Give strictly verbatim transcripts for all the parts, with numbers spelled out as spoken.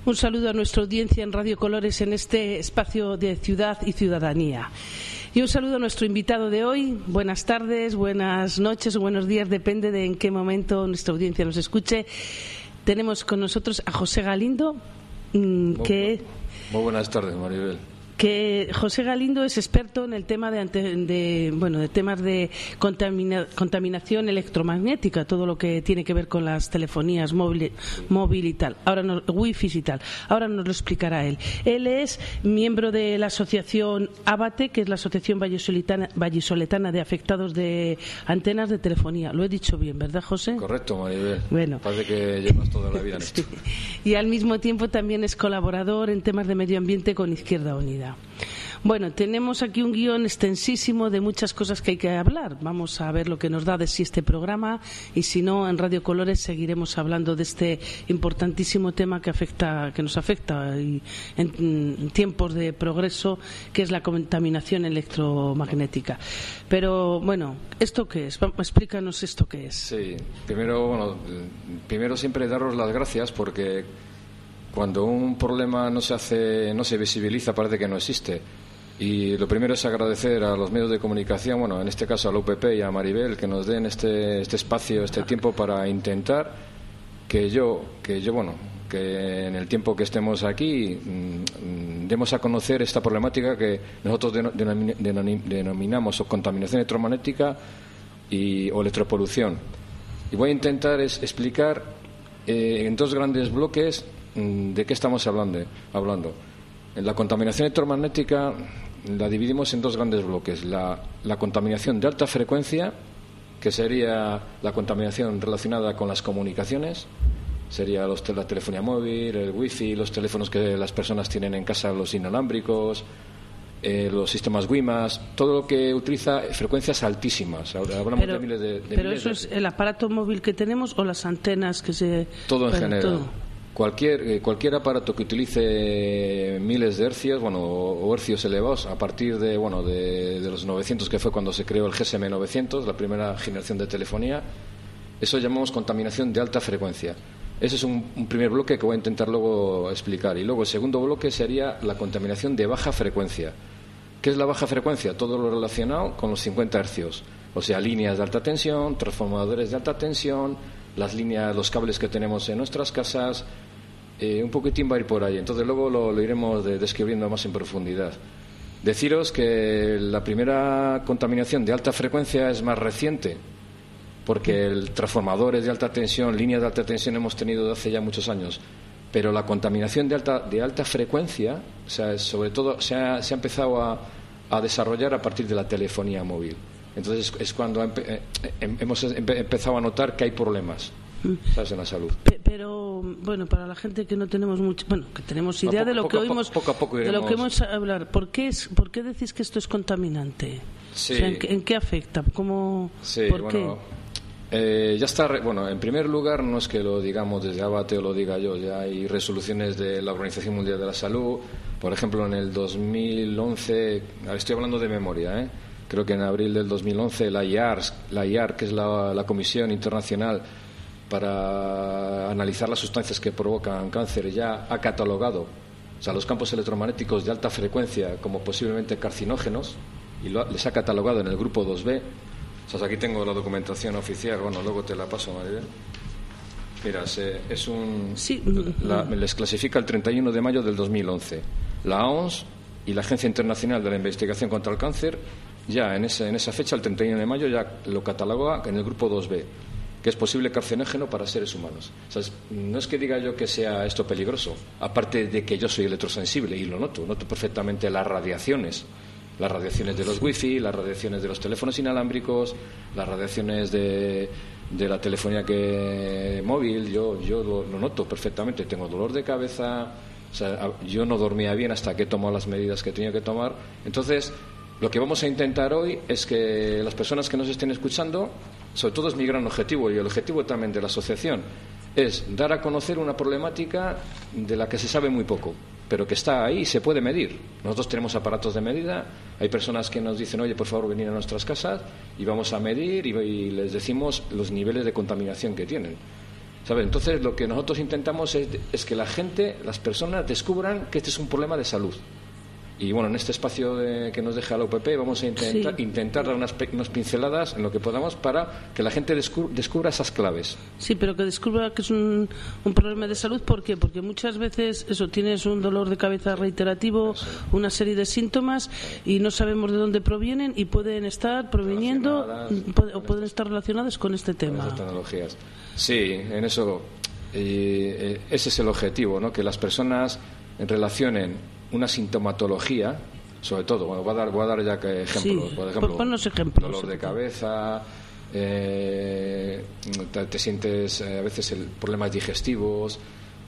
Un saludo a nuestra audiencia en Radio Colores en este espacio de ciudad y ciudadanía. Y un saludo a nuestro invitado de hoy. Buenas tardes, buenas noches o buenos días, depende de en qué momento nuestra audiencia nos escuche. Tenemos con nosotros a José Galindo, Muy, que... muy buenas tardes, Maribel. Que José Galindo es experto en el tema de, de bueno de temas de contamina, contaminación electromagnética, todo lo que tiene que ver con las telefonías móvil, móvil y tal, ahora no, wifi y tal. Ahora nos lo explicará él. Él es miembro de la asociación ABATE, que es la Asociación Vallisoletana, Vallisoletana de Afectados de Antenas de Telefonía. Lo he dicho bien, ¿verdad, José? Correcto, Maribel. Bueno. Parece que llevas toda la vida en esto. Sí. Y al mismo tiempo también es colaborador en temas de medio ambiente con Izquierda Unida. Bueno, tenemos aquí un guión extensísimo de muchas cosas que hay que hablar. Vamos a ver lo que nos da de sí este programa y si no, en Radio Colores seguiremos hablando de este importantísimo tema que afecta, que nos afecta y en, en tiempos de progreso, que es la contaminación electromagnética. Pero bueno, ¿esto qué es? Vamos, explícanos esto qué es. Sí, primero, bueno, primero siempre daros las gracias porque cuando un problema no se hace, no se visibiliza, parece que no existe. Y lo primero es agradecer a los medios de comunicación, bueno, en este caso a la U P P y a Maribel, que nos den este, este espacio, este tiempo para intentar que yo, que yo, bueno, que en el tiempo que estemos aquí mmm, demos a conocer esta problemática que nosotros denominamos o contaminación electromagnética y, o electropolución. Y voy a intentar es, explicar eh, en dos grandes bloques de qué estamos hablando. hablando. La contaminación electromagnética la dividimos en dos grandes bloques. La, la contaminación de alta frecuencia, que sería la contaminación relacionada con las comunicaciones, sería los, la telefonía móvil, el wifi, los teléfonos que las personas tienen en casa, los inalámbricos, eh, los sistemas WiMAX, todo lo que utiliza frecuencias altísimas. Ahora hablamos pero, de miles de, de Pero miles eso de... es el aparato móvil que tenemos o las antenas que se... Todo en bueno, general. Todo. Cualquier, eh, cualquier aparato que utilice miles de hercios, bueno, o, o hercios elevados, a partir de, bueno, de, de los novecientos, que fue cuando se creó el G S M novecientos, la primera generación de telefonía, eso llamamos contaminación de alta frecuencia. Ese es un, un primer bloque que voy a intentar luego explicar. Y luego el segundo bloque sería la contaminación de baja frecuencia. ¿Qué es la baja frecuencia? Todo lo relacionado con los cincuenta hercios. O sea, líneas de alta tensión, transformadores de alta tensión, las líneas, los cables que tenemos en nuestras casas, eh, un poquitín va a ir por ahí. Entonces luego lo, lo iremos de, describiendo más en profundidad. Deciros que la primera contaminación de alta frecuencia es más reciente, porque el transformadores de alta tensión, líneas de alta tensión hemos tenido desde hace ya muchos años. Pero la contaminación de alta, de alta frecuencia, o sea, sobre todo se ha, se ha empezado a, a desarrollar a partir de la telefonía móvil. Entonces es cuando empe hemos empezado a notar que hay problemas, ¿sabes?, en la salud. Pero bueno, para la gente que no tenemos mucho, bueno, que tenemos idea poco, de lo poco, que oímos, poco a poco iremos... de lo que hemos a hablar. ¿Por qué es, por qué decís que esto es contaminante? Sí. O sea, ¿en, qué, ¿en qué afecta? ¿Cómo? Sí, ¿Por bueno, qué? Eh, ya está. Bueno, en primer lugar, no es que lo digamos desde ABATE o lo diga yo, ya hay resoluciones de la Organización Mundial de la Salud. Por ejemplo, en el dos mil once, estoy hablando de memoria, ¿eh? Creo que en abril del dos mil once la I A R, la I A R, que es la, la Comisión Internacional para analizar las sustancias que provocan cáncer, ya ha catalogado, o sea, los campos electromagnéticos de alta frecuencia como posiblemente carcinógenos y lo, les ha catalogado en el grupo dos B. O sea, aquí tengo la documentación oficial, bueno, luego te la paso, Maribel. Mira, se, es un... Sí. La, les clasifica el treinta y uno de mayo del dos mil once. La O M S y la Agencia Internacional de la Investigación contra el Cáncer, ya en, ese, en esa fecha, el treinta y uno de mayo, ya lo cataloga en el grupo dos B, que es posible carcinógeno para seres humanos. O sea, es, no es que diga yo que sea esto peligroso, aparte de que yo soy electrosensible y lo noto, noto perfectamente las radiaciones. Las radiaciones de los wifi, las radiaciones de los teléfonos inalámbricos, las radiaciones de, de la telefonía que móvil, yo, yo lo, lo noto perfectamente. Tengo dolor de cabeza, o sea, yo no dormía bien hasta que he tomado las medidas que tenía que tomar. Entonces, lo que vamos a intentar hoy es que las personas que nos estén escuchando, sobre todo es mi gran objetivo y el objetivo también de la asociación, es dar a conocer una problemática de la que se sabe muy poco, pero que está ahí y se puede medir. Nosotros tenemos aparatos de medida, hay personas que nos dicen, oye, por favor, venid a nuestras casas y vamos a medir y, y les decimos los niveles de contaminación que tienen. ¿sabes? Entonces lo que nosotros intentamos es, es que la gente, las personas descubran que este es un problema de salud. Y bueno, en este espacio de, que nos deja la U P P vamos a intentar, sí. intentar dar unas, unas pinceladas en lo que podamos para que la gente descubra, descubra esas claves. Sí, pero que descubra que es un, un problema de salud. ¿Por qué? Porque muchas veces eso tienes un dolor de cabeza reiterativo, sí. una serie de síntomas y no sabemos de dónde provienen y pueden estar proviniendo o pueden estar relacionadas con este tema. Con esas tecnologías. Sí, en eso eh, ese es el objetivo, ¿no? Que las personas relacionen una sintomatología, sobre todo, bueno, voy a dar, voy a dar ya ejemplos. Sí, por ejemplo, ponnos ejemplos. Dolor de cabeza, eh, te, te sientes eh, a veces el, problemas digestivos,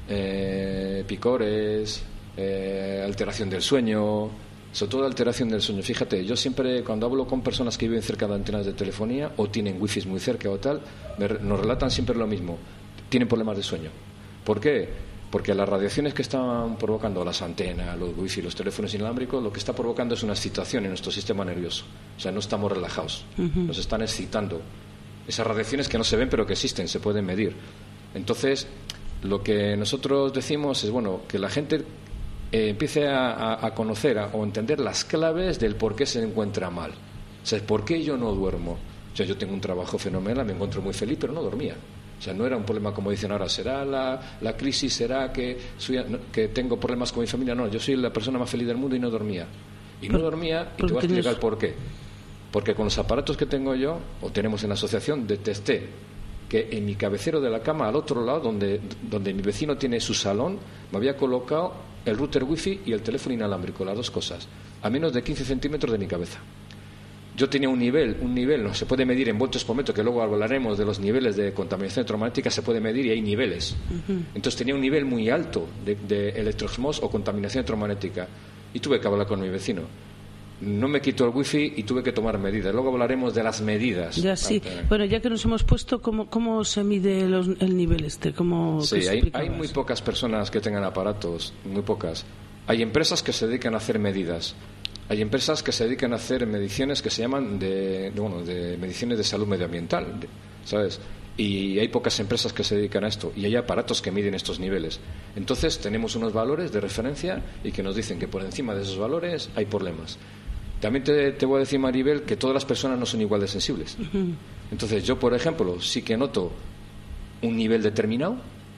eh, picores, eh, alteración del sueño, sobre todo alteración del sueño. Fíjate, yo siempre cuando hablo con personas que viven cerca de antenas de telefonía o tienen wifi muy cerca o tal, me, nos relatan siempre lo mismo, tienen problemas de sueño. ¿Por qué? Porque las radiaciones que están provocando las antenas, los wifi, los teléfonos inalámbricos, lo que está provocando es una excitación en nuestro sistema nervioso. O sea, no estamos relajados, uh-huh. nos están excitando. Esas radiaciones que no se ven pero que existen, se pueden medir. Entonces, lo que nosotros decimos es, bueno, que la gente eh, empiece a, a, a conocer a, o entender las claves del por qué se encuentra mal. O sea, ¿por qué yo no duermo? O sea, yo tengo un trabajo fenomenal, me encuentro muy feliz, pero no dormía. O sea, no era un problema como dicen ahora, será la, la crisis, será que, soy, que tengo problemas con mi familia. No, yo soy la persona más feliz del mundo y no dormía. Y no dormía, y te voy a explicar el por qué. Porque con los aparatos que tengo yo, o tenemos en la asociación, detecté que en mi cabecero de la cama, al otro lado, donde, donde mi vecino tiene su salón, me había colocado el router wifi y el teléfono inalámbrico, las dos cosas, a menos de quince centímetros de mi cabeza. Yo tenía un nivel, un nivel, no se puede medir en voltios por metro, que luego hablaremos de los niveles de contaminación electromagnética, se puede medir y hay niveles. Uh-huh. Entonces tenía un nivel muy alto de, de electroosmosis o contaminación electromagnética y tuve que hablar con mi vecino. No me quitó el wifi y tuve que tomar medidas. Luego hablaremos de las medidas. Ya sí. Bueno, ya que nos hemos puesto, ¿cómo, cómo se mide los, el nivel este? ¿Cómo, sí, hay, hay muy pocas personas que tengan aparatos, muy pocas. Hay empresas que se dedican a hacer medidas. Hay empresas que se dedican a hacer mediciones que se llaman de, de, bueno, de mediciones de salud medioambiental, ¿sabes? Y hay pocas empresas que se dedican a esto y hay aparatos que miden estos niveles. Entonces tenemos unos valores de referencia y que nos dicen que por encima de esos valores hay problemas. También te, te voy a decir, Maribel, que todas las personas no son igual de sensibles. Entonces yo, por ejemplo, sí que noto un nivel determinado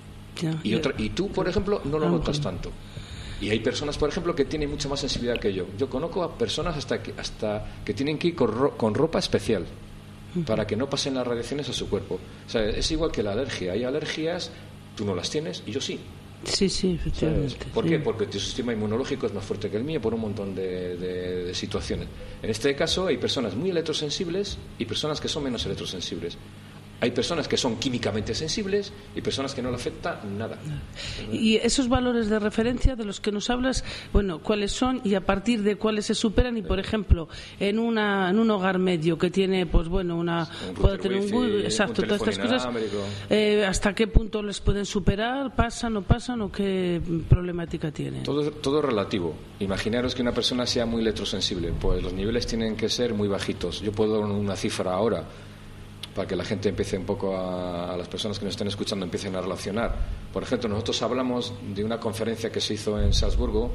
y, otra, y tú, por ejemplo, no lo notas tanto. Y hay personas, por ejemplo, que tienen mucha más sensibilidad que yo. Yo conozco a personas hasta que, hasta que tienen que ir con, ro- con ropa especial para que no pasen las radiaciones a su cuerpo. O sea, es igual que la alergia. Hay alergias, tú no las tienes y yo sí. Sí, sí, efectivamente. ¿Sabes? ¿Por sí. qué? Porque tu sistema inmunológico es más fuerte que el mío por un montón de, de, de situaciones. En este caso hay personas muy electrosensibles y personas que son menos electrosensibles. Hay personas que son químicamente sensibles y personas que no le afecta nada. Y esos valores de referencia de los que nos hablas, bueno, ¿cuáles son y a partir de cuáles se superan? Y, por ejemplo, en una en un hogar medio que tiene, pues bueno, una un puede tener wifi, un Google, exacto, un todas estas cosas, eh, ¿hasta qué punto les pueden superar? ¿Pasan o pasan o qué problemática tienen? Todo, todo es relativo. Imaginaros que una persona sea muy electrosensible, pues los niveles tienen que ser muy bajitos. Yo puedo dar una cifra ahora, para que la gente empiece un poco a, a las personas que nos estén escuchando empiecen a relacionar. Por ejemplo, nosotros hablamos de una conferencia que se hizo en Salzburgo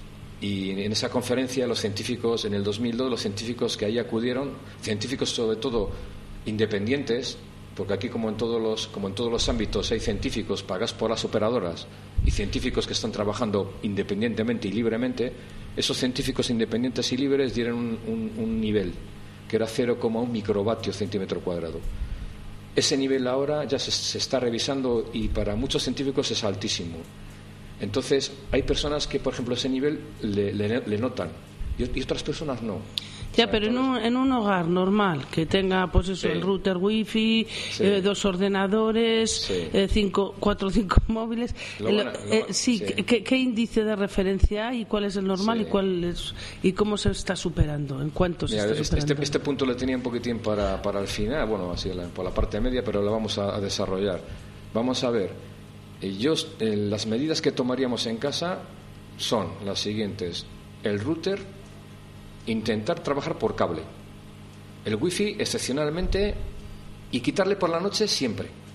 y en esa conferencia los científicos, en el dos mil dos, los científicos que ahí acudieron, científicos sobre todo independientes, porque aquí como en todos los, como en todos los ámbitos hay científicos pagados por las operadoras y científicos que están trabajando independientemente y libremente, esos científicos independientes y libres dieron un, un, un nivel que era cero coma uno microvatio centímetro cuadrado. Ese nivel ahora ya se, se está revisando y para muchos científicos es altísimo. Entonces, hay personas que, por ejemplo, ese nivel le, le, le notan y, y otras personas no. Ya, pero en un, en un hogar normal, que tenga pues eso, sí. el router wifi, sí. eh, dos ordenadores, sí. eh, cinco, cuatro o cinco móviles. Lo el, bueno, lo, eh, sí, sí. ¿qué, ¿qué índice de referencia hay y cuál es el normal sí. y cuál es y cómo se está superando? ¿En cuánto se Mira, está superando? Este, este punto le tenía un poquitín para, para el final, bueno, así la, por la parte media, pero lo vamos a, a desarrollar. Vamos a ver, eh, yo, eh, las medidas que tomaríamos en casa son las siguientes. El router, intentar trabajar por cable. El wifi excepcionalmente y quitarle por la noche siempre.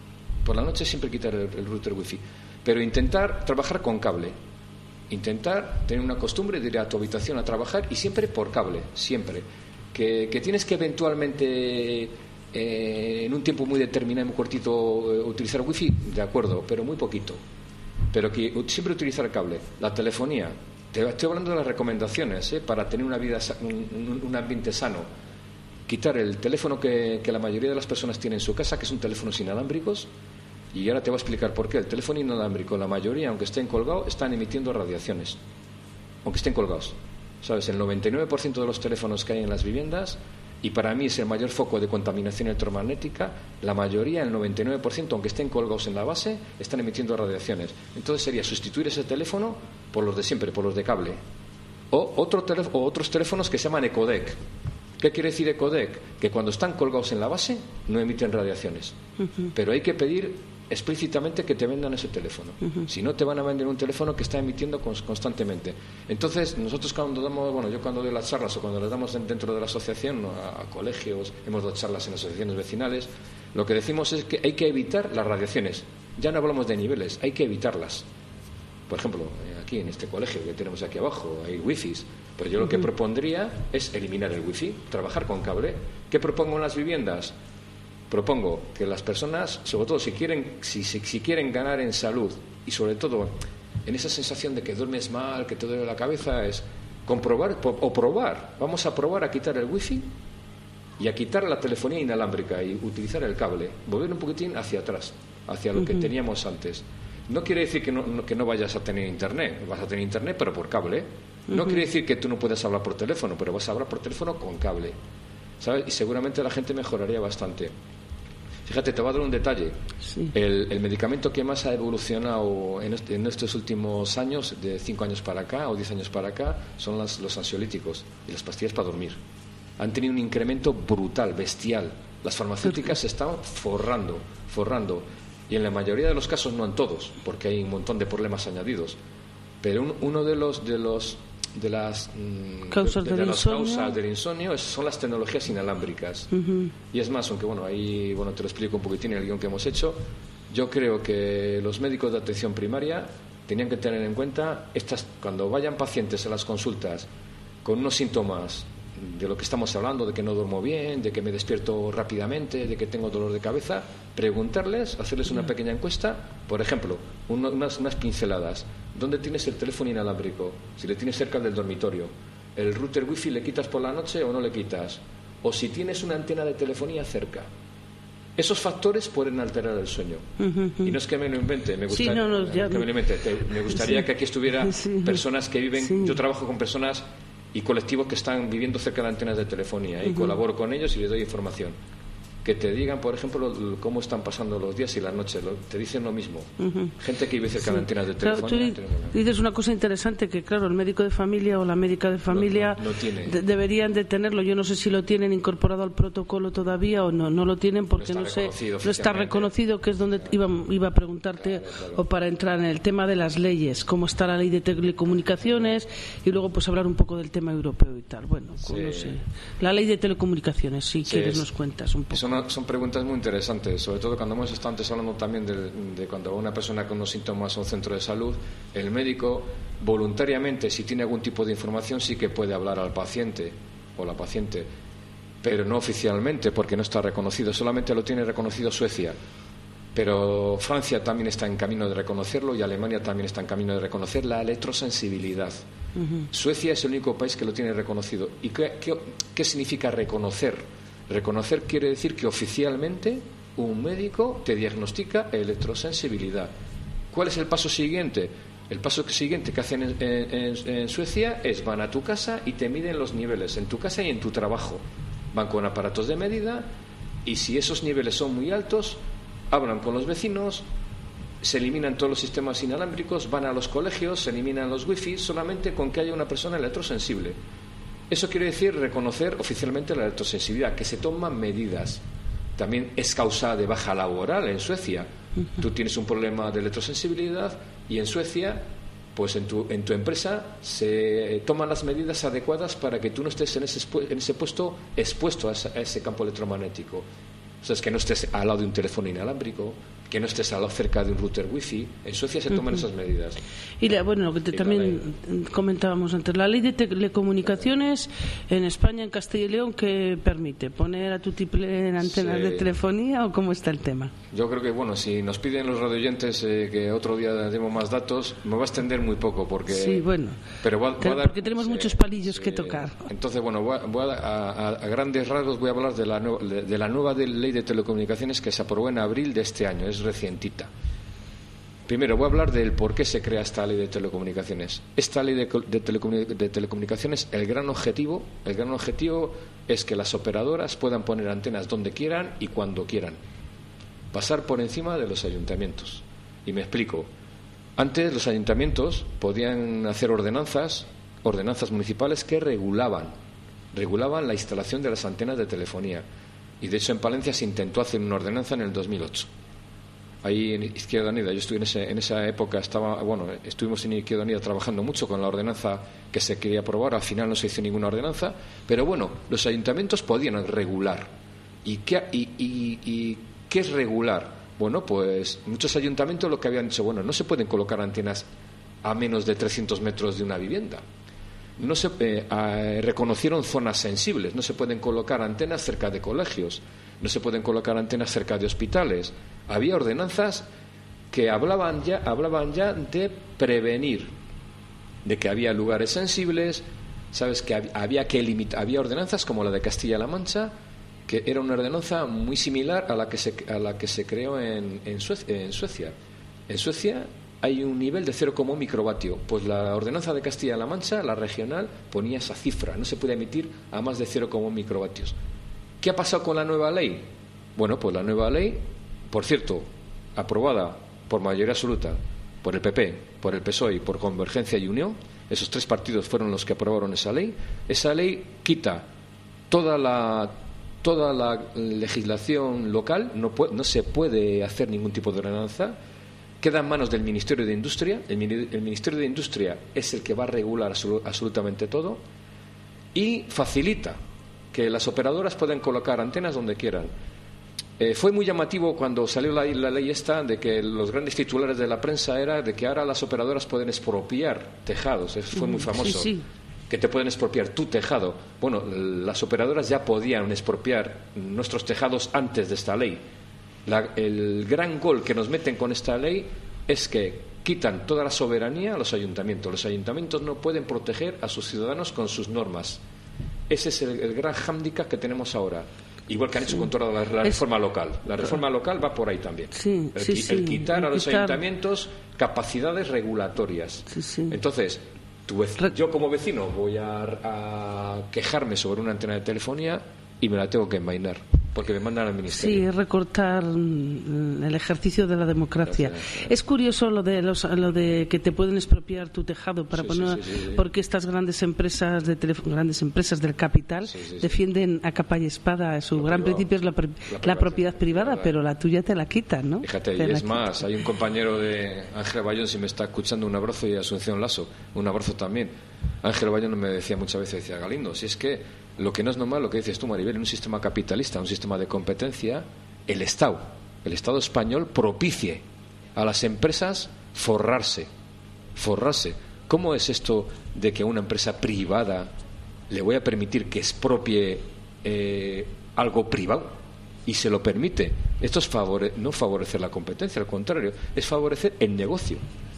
Por la noche siempre quitar el, el router wifi. Pero intentar trabajar con cable. Intentar tener una costumbre de ir a tu habitación a trabajar y siempre por cable, siempre. Que, que tienes que eventualmente, eh, en un tiempo muy determinado, muy cortito, eh, utilizar wifi, de acuerdo, pero muy poquito. Pero que siempre utilizar el cable. La telefonía, te estoy hablando de las recomendaciones, ¿eh? Para tener una vida, un, un ambiente sano. Quitar el teléfono que, que la mayoría de las personas tienen en su casa, que son teléfonos inalámbricos, y ahora te voy a explicar por qué. El teléfono inalámbrico, la mayoría, aunque estén colgados, están emitiendo radiaciones, aunque estén colgados. ¿Sabes? El noventa y nueve por ciento de los teléfonos que hay en las viviendas, y para mí es el mayor foco de contaminación electromagnética, la mayoría, el noventa y nueve por ciento, aunque estén colgados en la base, están emitiendo radiaciones. Entonces sería sustituir ese teléfono por los de siempre, por los de cable. O, otro telé- o otros teléfonos que se llaman ecodec. ¿Qué quiere decir ecodec? Que cuando están colgados en la base no emiten radiaciones. Uh-huh. Pero hay que pedir explícitamente que te vendan ese teléfono. Uh-huh. Si no, te van a vender un teléfono que está emitiendo constantemente. Entonces, nosotros cuando damos, bueno, yo cuando doy las charlas o cuando las damos dentro de la asociación, a, a colegios, hemos dado charlas en asociaciones vecinales, lo que decimos es que hay que evitar las radiaciones. Ya no hablamos de niveles, hay que evitarlas. Por ejemplo, aquí en este colegio que tenemos aquí abajo hay wifis, pero yo lo que propondría es eliminar el wifi, trabajar con cable. ¿Qué propongo en las viviendas? Propongo que las personas, sobre todo si quieren, si, si, si quieren ganar en salud y sobre todo en esa sensación de que duermes mal, que te duele la cabeza, es comprobar o probar. Vamos a probar a quitar el wifi y a quitar la telefonía inalámbrica y utilizar el cable, volver un poquitín hacia atrás, hacia lo uh-huh. que teníamos antes. No quiere decir que no, no, que no vayas a tener internet, vas a tener internet pero por cable. No uh-huh. quiere decir que tú no puedas hablar por teléfono, pero vas a hablar por teléfono con cable, ¿sabes? Y seguramente la gente mejoraría bastante. Fíjate, te voy a dar un detalle. Sí. El, el medicamento que más ha evolucionado en, este, en estos últimos años, de cinco años para acá o diez años para acá, son las, los ansiolíticos y las pastillas para dormir. Han tenido un incremento brutal, bestial. Las farmacéuticas se están forrando, forrando. Y en la mayoría de los casos, no en todos, porque hay un montón de problemas añadidos. Pero un, uno de los de los de las mmm, causas, de, de, del, de las insomnio. causas del insomnio es, son las tecnologías inalámbricas. Uh-huh. Y es más, aunque bueno, ahí bueno te lo explico un poquitín en el guión que hemos hecho. Yo creo que los médicos de atención primaria tenían que tener en cuenta estas, cuando vayan pacientes a las consultas con unos síntomas de lo que estamos hablando, de que no duermo bien, de que me despierto rápidamente, de que tengo dolor de cabeza, preguntarles, hacerles una pequeña encuesta, por ejemplo, uno, unas, unas pinceladas. ¿Dónde tienes el teléfono inalámbrico? Si le tienes cerca del dormitorio. ¿El router wifi le quitas por la noche o no le quitas? O si tienes una antena de telefonía cerca. Esos factores pueden alterar el sueño. Uh-huh. Y no es que me lo invente, me gustaría, sí, no, no, ya... que me, lo invente. Te, me gustaría sí. que aquí estuviera sí. personas que viven... Sí. Yo trabajo con personas y colectivos que están viviendo cerca de antenas de telefonía y uh-huh. colaboro con ellos y les doy información. Que te digan, por ejemplo, lo, cómo están pasando los días y las noches. Lo, te dicen lo mismo. Uh-huh. Gente que vive cerca sí. de antenas de claro, telefonía. Tú dices una cosa interesante, que claro, el médico de familia o la médica de familia no, no, no tiene. de, deberían de tenerlo. Yo no sé si lo tienen incorporado al protocolo todavía o no. No lo tienen porque no, no sé, no está reconocido, que es donde iba, iba a preguntarte, claro, claro. o para entrar en el tema de las leyes, cómo está la ley de telecomunicaciones y luego pues hablar un poco del tema europeo y tal. Bueno, sí. no sé. La ley de telecomunicaciones, si sí, quieres, es, nos cuentas un poco. Son, son preguntas muy interesantes, sobre todo cuando hemos estado antes hablando también de, de cuando va una persona con unos síntomas a un centro de salud, el médico voluntariamente, si tiene algún tipo de información, sí que puede hablar al paciente o la paciente, pero no oficialmente porque no está reconocido, solamente lo tiene reconocido Suecia. Pero Francia también está en camino de reconocerlo y Alemania también está en camino de reconocer la electrosensibilidad. Uh-huh. Suecia es el único país que lo tiene reconocido. ¿Y qué, qué, qué significa reconocer? Reconocer quiere decir que oficialmente un médico te diagnostica electrosensibilidad. ¿Cuál es el paso siguiente? El paso siguiente que hacen en, en, en Suecia es van a tu casa y te miden los niveles en tu casa y en tu trabajo. Van con aparatos de medida y si esos niveles son muy altos, hablan con los vecinos, se eliminan todos los sistemas inalámbricos, van a los colegios, se eliminan los wifi, solamente con que haya una persona electrosensible. Eso quiere decir reconocer oficialmente la electrosensibilidad, que se toman medidas. También es causa de baja laboral en Suecia. Uh-huh. Tú tienes un problema de electrosensibilidad y en Suecia, pues en tu, en tu empresa se toman las medidas adecuadas para que tú no estés en ese, en ese puesto expuesto a ese, a ese campo electromagnético. O sea, es que no estés al lado de un teléfono inalámbrico, que no estés cerca de un router wifi. En Suecia se toman uh-huh. esas medidas. Y la, bueno, lo que te, también comentábamos antes, la ley de telecomunicaciones en España, en Castilla y León, ¿qué permite? ¿Poner a tu tiple en antenas sí. de telefonía o cómo está el tema? Yo creo que, bueno, si nos piden los radioyentes eh, que otro día demos más datos, me va a extender muy poco porque... Sí, bueno, pero voy a, voy a dar, porque tenemos sí, muchos palillos sí. que tocar. Entonces, bueno, voy a, voy a, a, a grandes rasgos voy a hablar de la, de, de la nueva de ley de telecomunicaciones que se aprobó en abril de este año. Es recientita. Primero voy a hablar del por qué se crea esta ley de telecomunicaciones. Esta ley de, de, telecomun, de telecomunicaciones, el gran objetivo, el gran objetivo es que las operadoras puedan poner antenas donde quieran y cuando quieran, pasar por encima de los ayuntamientos. Y me explico. Antes los ayuntamientos podían hacer ordenanzas, ordenanzas municipales que regulaban, regulaban la instalación de las antenas de telefonía. Y de hecho en Palencia se intentó hacer una ordenanza en el dos mil ocho. Ahí en Izquierda Unida, yo estuve en, ese, en esa época, estaba, bueno, estuvimos en Izquierda Unida trabajando mucho con la ordenanza que se quería aprobar. Al final no se hizo ninguna ordenanza, pero bueno, los ayuntamientos podían regular. ¿Y qué, y, y, y qué es regular? Bueno, pues muchos ayuntamientos lo que habían dicho, bueno, no se pueden colocar antenas a menos de trescientos metros de una vivienda. No se eh, eh, reconocieron zonas sensibles, no se pueden colocar antenas cerca de colegios, no se pueden colocar antenas cerca de hospitales. Había ordenanzas que hablaban ya, hablaban ya de prevenir, de que había lugares sensibles, sabes que había que limitar, había ordenanzas como la de Castilla-La Mancha, que era una ordenanza muy similar a la que se, a la que se creó en, en, Suecia, en Suecia. En Suecia hay un nivel de cero coma uno microvatio. Pues la ordenanza de Castilla-La Mancha, la regional, ponía esa cifra. No se puede emitir a más de cero coma uno microvatios. ¿Qué ha pasado con la nueva ley? Bueno, pues la nueva ley, por cierto, aprobada por mayoría absoluta por el P P, por el P S O E y por Convergencia y Unión, esos tres partidos fueron los que aprobaron esa ley. Esa ley quita toda la, toda la legislación local, no, puede, no se puede hacer ningún tipo de ordenanza. Queda en manos del Ministerio de Industria. El, el Ministerio de Industria es el que va a regular absol, absolutamente todo y facilita que las operadoras puedan colocar antenas donde quieran. Eh, fue muy llamativo cuando salió la, la ley esta de que los grandes titulares de la prensa era de que ahora las operadoras pueden expropiar tejados. Eso fue muy famoso. Sí, sí. Que te pueden expropiar tu tejado. Bueno, las operadoras ya podían expropiar nuestros tejados antes de esta ley. La, el gran gol que nos meten con esta ley es que quitan toda la soberanía a los ayuntamientos. Los ayuntamientos no pueden proteger a sus ciudadanos con sus normas. Ese es el, el gran hándicap que tenemos ahora. Igual que han hecho con toda la, la reforma local. La reforma local va por ahí también. Sí, el, sí, sí. el quitar el a los quitar... ayuntamientos capacidades regulatorias. Sí, sí. Entonces, tu vec... yo como vecino voy a, a quejarme sobre una antena de telefonía y me la tengo que envainar, porque me mandan al ministerio. Sí, recortar el ejercicio de la democracia. Sí, sí, sí. Es curioso lo de los, lo de que te pueden expropiar tu tejado para sí, poner, sí, sí, sí. porque estas grandes empresas de teléfono, grandes empresas del capital sí, sí, sí. defienden a capa y espada. Su lo gran privado, principio es la, la, la propiedad privada, privada, pero la tuya te la quitan, ¿no? Fíjate, te y es más, quitan. Hay un compañero de Ángel Bayón, si me está escuchando, un abrazo, y Asunción Lasso, un abrazo también. Ángel Bayón me decía muchas veces, decía, Galindo, si es que lo que no es normal, lo que dices tú, Maribel, en un sistema capitalista, un sistema de competencia, el Estado, el Estado español propicie a las empresas forrarse, forrarse. ¿Cómo es esto de que a una empresa privada le voy a permitir que expropie eh, algo privado y se lo permite? Esto es favore- no favorecer la competencia, al contrario, es favorecer el negocio.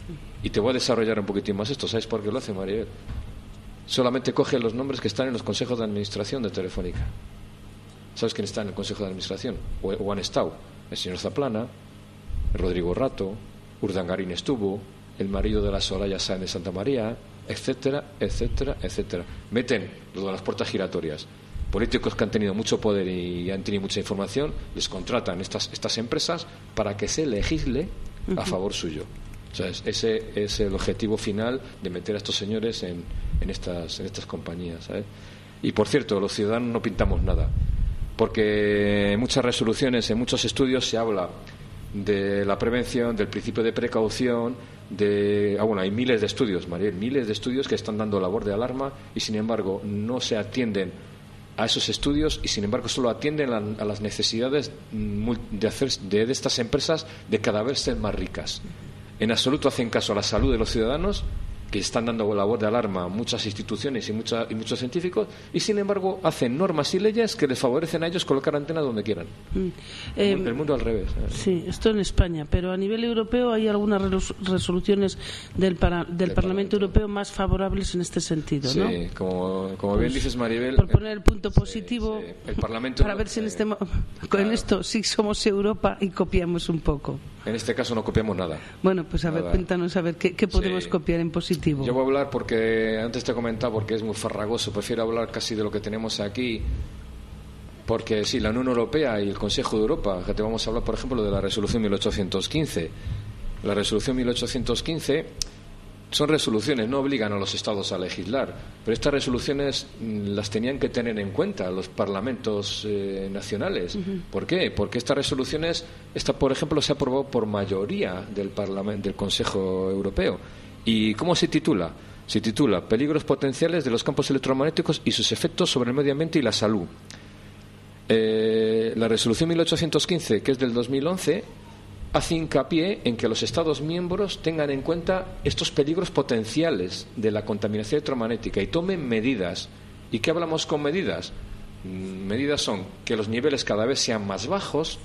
Y te voy a desarrollar un poquitín más esto. ¿Sabes por qué lo hace, Maribel? Solamente coge los nombres que están en los consejos de administración de Telefónica. ¿Sabes quién está en el consejo de administración? O, o han estado el señor Zaplana, Rodrigo Rato, Urdangarín estuvo, el marido de la Soraya Sáenz de Santa María, etcétera, etcétera, etcétera. Meten lo de las puertas giratorias. Políticos que han tenido mucho poder y han tenido mucha información, les contratan estas, estas empresas para que se legisle a favor suyo. O sea, ese es el objetivo final de meter a estos señores en, en, estas, en estas compañías, ¿sabes? Y por cierto, los ciudadanos no pintamos nada, porque en muchas resoluciones, en muchos estudios se habla de la prevención, del principio de precaución, de... Ah, bueno, hay miles de estudios, Mariel, miles de estudios que están dando labor de alarma y sin embargo no se atienden a esos estudios y sin embargo solo atienden a, a las necesidades de, hacer, de, de estas empresas de cada vez ser más ricas. En absoluto hacen caso a la salud de los ciudadanos, que están dando la voz de alarma a muchas instituciones y, mucha, y muchos científicos, y sin embargo hacen normas y leyes que les favorecen a ellos colocar antenas donde quieran. Mm. Eh, el mundo al revés. ¿eh? Sí, esto en España, pero a nivel europeo hay algunas resoluciones del, para, del, del Parlamento, Parlamento Europeo más favorables en este sentido, sí, ¿no? Sí, como, como pues, bien dices, Maribel. Por poner el punto positivo, sí, sí. El Parlamento, para ver si en, este, eh, con claro. esto sí somos Europa y copiamos un poco. En este caso no copiamos nada. Bueno, pues a nada. ver, cuéntanos a ver qué, qué podemos sí. copiar en positivo. Yo voy a hablar porque antes te he comentado porque es muy farragoso, prefiero hablar casi de lo que tenemos aquí, porque sí, la Unión Europea y el Consejo de Europa, que te vamos a hablar, por ejemplo, de la resolución mil ochocientos quince. La resolución mil ochocientos quince son resoluciones, no obligan a los estados a legislar, pero estas resoluciones las tenían que tener en cuenta los parlamentos eh, nacionales. Uh-huh. ¿Por qué? Porque estas resoluciones, esta, por ejemplo, se ha aprobado por mayoría del Parlamento, del Consejo Europeo. ¿Y cómo se titula? Se titula Peligros potenciales de los campos electromagnéticos y sus efectos sobre el medio ambiente y la salud. Eh, la resolución mil ochocientos quince, que es del dos mil once, hace hincapié en que los Estados miembros tengan en cuenta estos peligros potenciales de la contaminación electromagnética y tomen medidas. ¿Y qué hablamos con medidas? Medidas son que los niveles cada vez sean más bajos,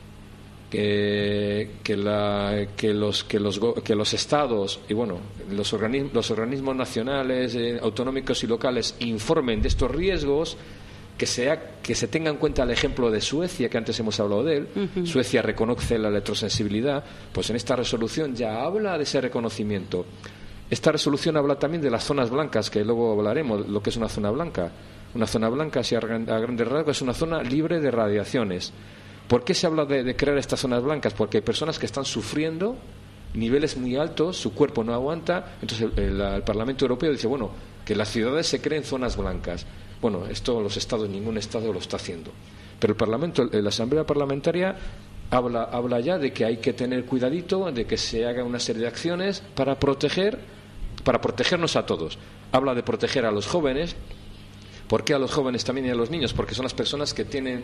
que, que, la, que, los, que, los, que los Estados y bueno los organismos, los organismos nacionales, eh, autonómicos y locales informen de estos riesgos. Que, sea, que se tenga en cuenta el ejemplo de Suecia, que antes hemos hablado de él. Uh-huh. Suecia reconoce la electrosensibilidad, pues en esta resolución ya habla de ese reconocimiento. Esta resolución habla también de las zonas blancas, que luego hablaremos, lo que es una zona blanca. Una zona blanca, si a grandes rasgos, es una zona libre de radiaciones. ¿Por qué se habla de, de crear estas zonas blancas? Porque hay personas que están sufriendo niveles muy altos, su cuerpo no aguanta, entonces el, el, el Parlamento Europeo dice, bueno, que las ciudades se creen zonas blancas. Bueno, esto los estados, ningún estado lo está haciendo. Pero el Parlamento, la Asamblea Parlamentaria habla, habla ya de que hay que tener cuidadito, de que se haga una serie de acciones para proteger, para protegernos a todos. Habla de proteger a los jóvenes. ¿Por qué a los jóvenes también y a los niños? Porque son las personas que tienen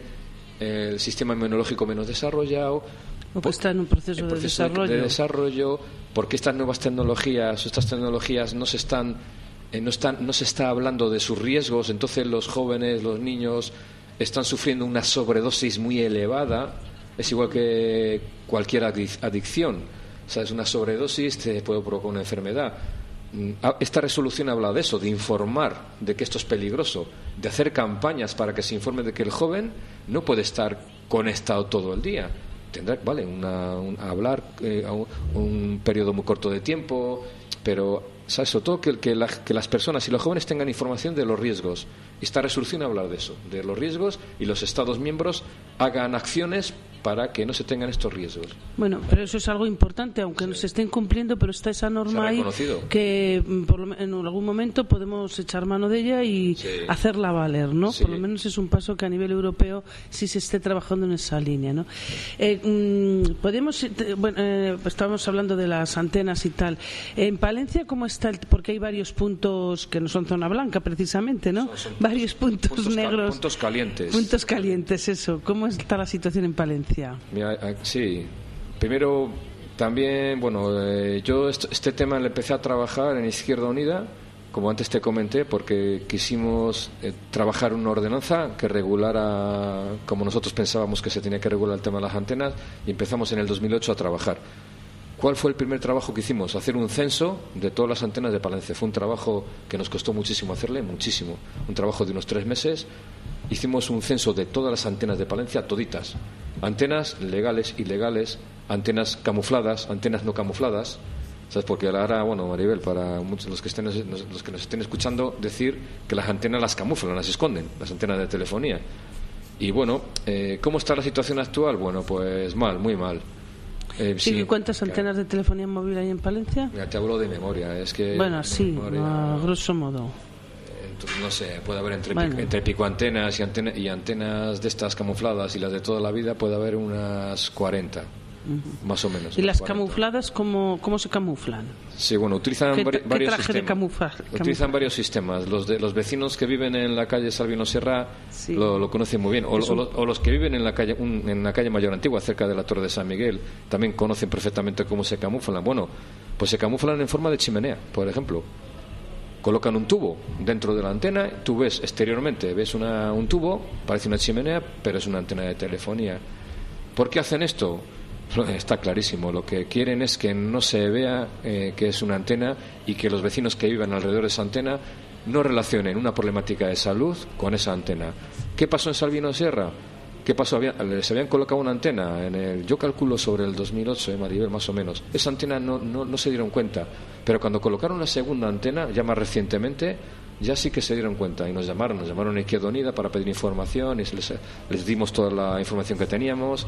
el sistema inmunológico menos desarrollado. O que está en un proceso, de, proceso desarrollo. de desarrollo. Porque estas nuevas tecnologías, estas tecnologías no se están No, están, no se está hablando de sus riesgos, entonces los jóvenes, los niños están sufriendo una sobredosis muy elevada. Es igual que cualquier adicción, o sea, es una sobredosis, te puede provocar una enfermedad. Esta resolución habla de eso, de informar de que esto es peligroso, de hacer campañas para que se informe de que el joven no puede estar conectado todo el día. Tendrá, vale, una, un, hablar eh, un, un periodo muy corto de tiempo, pero ¿sabes? Sobre todo que, que, la, que las personas y los jóvenes tengan información de los riesgos. Esta resolución habla de eso, de los riesgos, y los Estados miembros hagan acciones para que no se tengan estos riesgos. Bueno, pero eso es algo importante, aunque sí. no se estén cumpliendo, pero está esa norma ahí que por lo, en algún momento podemos echar mano de ella y sí. hacerla valer, ¿no? Sí. Por lo menos es un paso que a nivel europeo sí se esté trabajando en esa línea, ¿no? Eh, mmm, podemos, bueno, eh, estábamos hablando de las antenas y tal. En Palencia, ¿cómo está? El, porque hay varios puntos que no son zona blanca, precisamente, ¿no? Son, son varios puntos, puntos negros. Puntos calientes. Puntos calientes, eso. ¿Cómo está la situación en Palencia? Mira, sí, primero también, bueno, eh, yo est- este tema lo empecé a trabajar en Izquierda Unida, como antes te comenté, porque quisimos eh, trabajar una ordenanza que regulara, como nosotros pensábamos que se tenía que regular el tema de las antenas, y empezamos en el dos mil ocho a trabajar. ¿Cuál fue el primer trabajo que hicimos? Hacer un censo de todas las antenas de Palencia. Fue un trabajo que nos costó muchísimo hacerle, muchísimo, un trabajo de unos tres meses. Hicimos un censo de todas las antenas de Palencia, toditas. Antenas legales, ilegales, antenas camufladas, antenas no camufladas. ¿Sabes? Porque ahora, bueno, Maribel, para muchos los que estén, los que nos estén escuchando, decir que las antenas las camuflan, las esconden, las antenas de telefonía. Y bueno, eh, ¿cómo está la situación actual? Bueno, pues mal, muy mal. Eh, sí, ¿Y cuántas antenas de telefonía móvil hay en Palencia? Mira, te hablo de memoria. Es que bueno, sí, memoria, a grosso modo. No sé, puede haber entre, bueno. entre picoantenas y, antena, y antenas de estas camufladas y las de toda la vida, puede haber unas cuarenta. Uh-huh. Más o menos. ¿Y las cuarenta. camufladas cómo, cómo se camuflan? Sí, bueno, utilizan ¿Qué, vari- qué varios traje sistemas. de camuflaje? Utilizan varios sistemas. Los de los vecinos que viven en la calle Salvino Sierra sí. lo, lo conocen muy bien. O, un... o, o los que viven en la calle un, en la calle Mayor Antigua, cerca de la Torre de San Miguel, también conocen perfectamente cómo se camuflan. Bueno, pues se camuflan en forma de chimenea, por ejemplo. Colocan un tubo dentro de la antena, tú ves exteriormente, ves una, un tubo, parece una chimenea, pero es una antena de telefonía. ¿Por qué hacen esto? Está clarísimo. Lo que quieren es que no se vea eh, que es una antena y que los vecinos que vivan alrededor de esa antena no relacionen una problemática de salud con esa antena. ¿Qué pasó en Salvino Sierra? ¿Qué pasó? Había, les habían colocado una antena en el, yo calculo sobre el dos mil ocho, eh, Maribel, más o menos. Esa antena no, no, no se dieron cuenta, pero cuando colocaron una segunda antena, ya más recientemente, ya sí que se dieron cuenta y nos llamaron, nos llamaron a Izquierda Unida para pedir información y les, les dimos toda la información que teníamos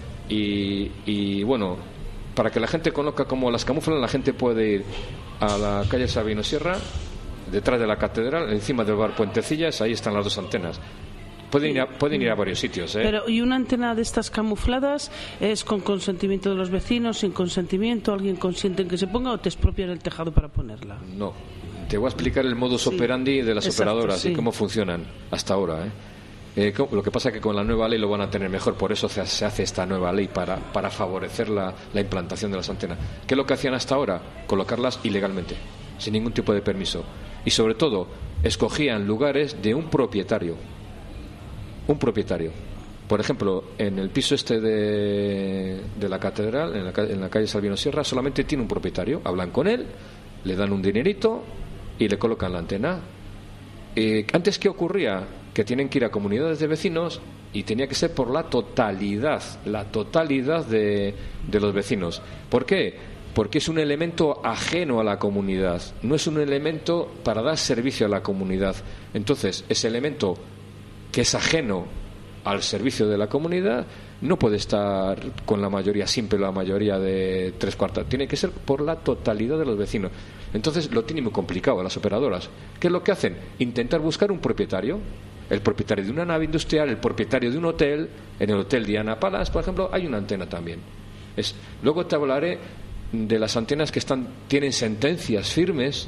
y, y bueno, para que la gente conozca cómo las camuflan, la gente puede ir a la calle Sabino Sierra, detrás de la catedral, encima del bar Puentecillas, ahí están las dos antenas. Pueden ir, a, pueden ir a varios sitios, ¿eh? Pero, ¿y una antena de estas camufladas es con consentimiento de los vecinos, sin consentimiento, alguien consiente en que se ponga o te expropian el tejado para ponerla? No, te voy a explicar el modus sí. operandi de las Exacto, operadoras sí. y cómo funcionan hasta ahora, ¿eh? Eh, lo que pasa es que con la nueva ley lo van a tener mejor, por eso se hace esta nueva ley para, para favorecer la, la implantación de las antenas. ¿Qué es lo que hacían hasta ahora? Colocarlas ilegalmente, sin ningún tipo de permiso. Y sobre todo, escogían lugares de un propietario. Un propietario. Por ejemplo, en el piso este de, de la catedral, en la, en la calle Salvino Sierra, solamente tiene un propietario. Hablan con él, le dan un dinerito y le colocan la antena. Eh, antes, ¿qué ocurría? Que tienen que ir a comunidades de vecinos y tenía que ser por la totalidad, la totalidad de, de los vecinos. ¿Por qué? Porque es un elemento ajeno a la comunidad, no es un elemento para dar servicio a la comunidad. Entonces, ese elemento que es ajeno al servicio de la comunidad no puede estar con la mayoría simple, la mayoría de tres cuartas, tiene que ser por la totalidad de los vecinos. Entonces lo tienen muy complicado las operadoras. ¿Qué es lo que hacen? Intentar buscar un propietario, el propietario de una nave industrial, el propietario de un hotel. En el hotel Diana Palace, por ejemplo, hay una antena también. Es, luego te hablaré de las antenas que están tienen sentencias firmes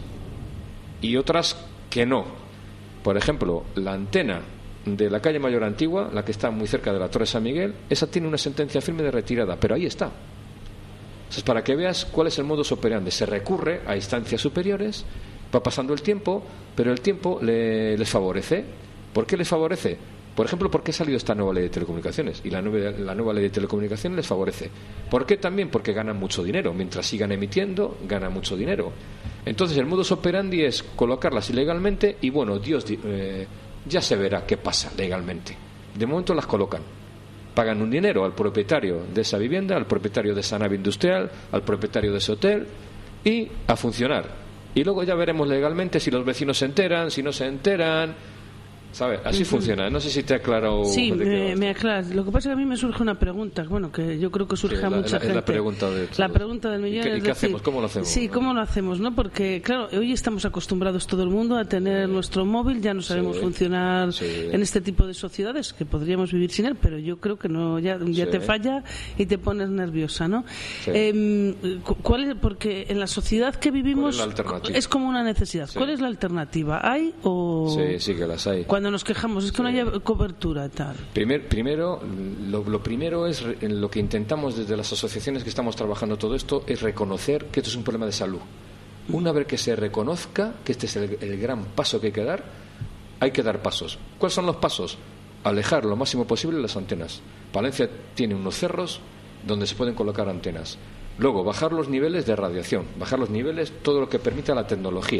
y otras que no. Por ejemplo, la antena de la calle Mayor Antigua, la que está muy cerca de la Torre San Miguel, esa tiene una sentencia firme de retirada, pero ahí está. Entonces, para que veas cuál es el modus operandi, se recurre a instancias superiores, va pasando el tiempo, pero el tiempo le, les favorece. ¿Por qué les favorece? Por ejemplo, ¿por qué ha salido esta nueva ley de telecomunicaciones? Y la nueva, la nueva ley de telecomunicaciones les favorece. ¿Por qué también? Porque ganan mucho dinero. Mientras sigan emitiendo, ganan mucho dinero. Entonces, el modus operandi es colocarlas ilegalmente y, bueno, Dios eh, ya se verá qué pasa legalmente. De momento las colocan. Pagan un dinero al propietario de esa vivienda, al propietario de esa nave industrial, al propietario de ese hotel y a funcionar. Y luego ya veremos legalmente si los vecinos se enteran, si no se enteran. ¿Sabes? Así uh-huh. funciona. No sé si te ha aclarado. Sí, me, me aclaras. Lo que pasa es que a mí me surge una pregunta, bueno, que yo creo que surge sí, a mucha la, gente. La pregunta, de la pregunta del millón. ¿Y qué, es ¿y qué decir, hacemos? ¿Cómo lo hacemos? Sí, ¿cómo lo hacemos? ¿No? Porque, claro, hoy estamos acostumbrados todo el mundo a tener nuestro móvil, ya no sabemos sí, funcionar sí. en este tipo de sociedades, que podríamos vivir sin él, pero yo creo que no, ya un día sí. te falla y te pones nerviosa, ¿no? Sí. Eh, ¿cuál es? Porque en la sociedad que vivimos es, es como una necesidad. Sí. ¿Cuál es la alternativa? ¿Hay o...? Sí, sí que las hay. Cuando nos quejamos, es que no haya cobertura tal. Primer, primero, lo, lo primero es en lo que intentamos desde las asociaciones que estamos trabajando todo esto es reconocer que esto es un problema de salud. Una vez que se reconozca que este es el, el gran paso que hay que dar, hay que dar pasos. ¿Cuáles son los pasos? Alejar lo máximo posible las antenas. Palencia tiene unos cerros donde se pueden colocar antenas. Luego, bajar los niveles de radiación, bajar los niveles, todo lo que permita la tecnología.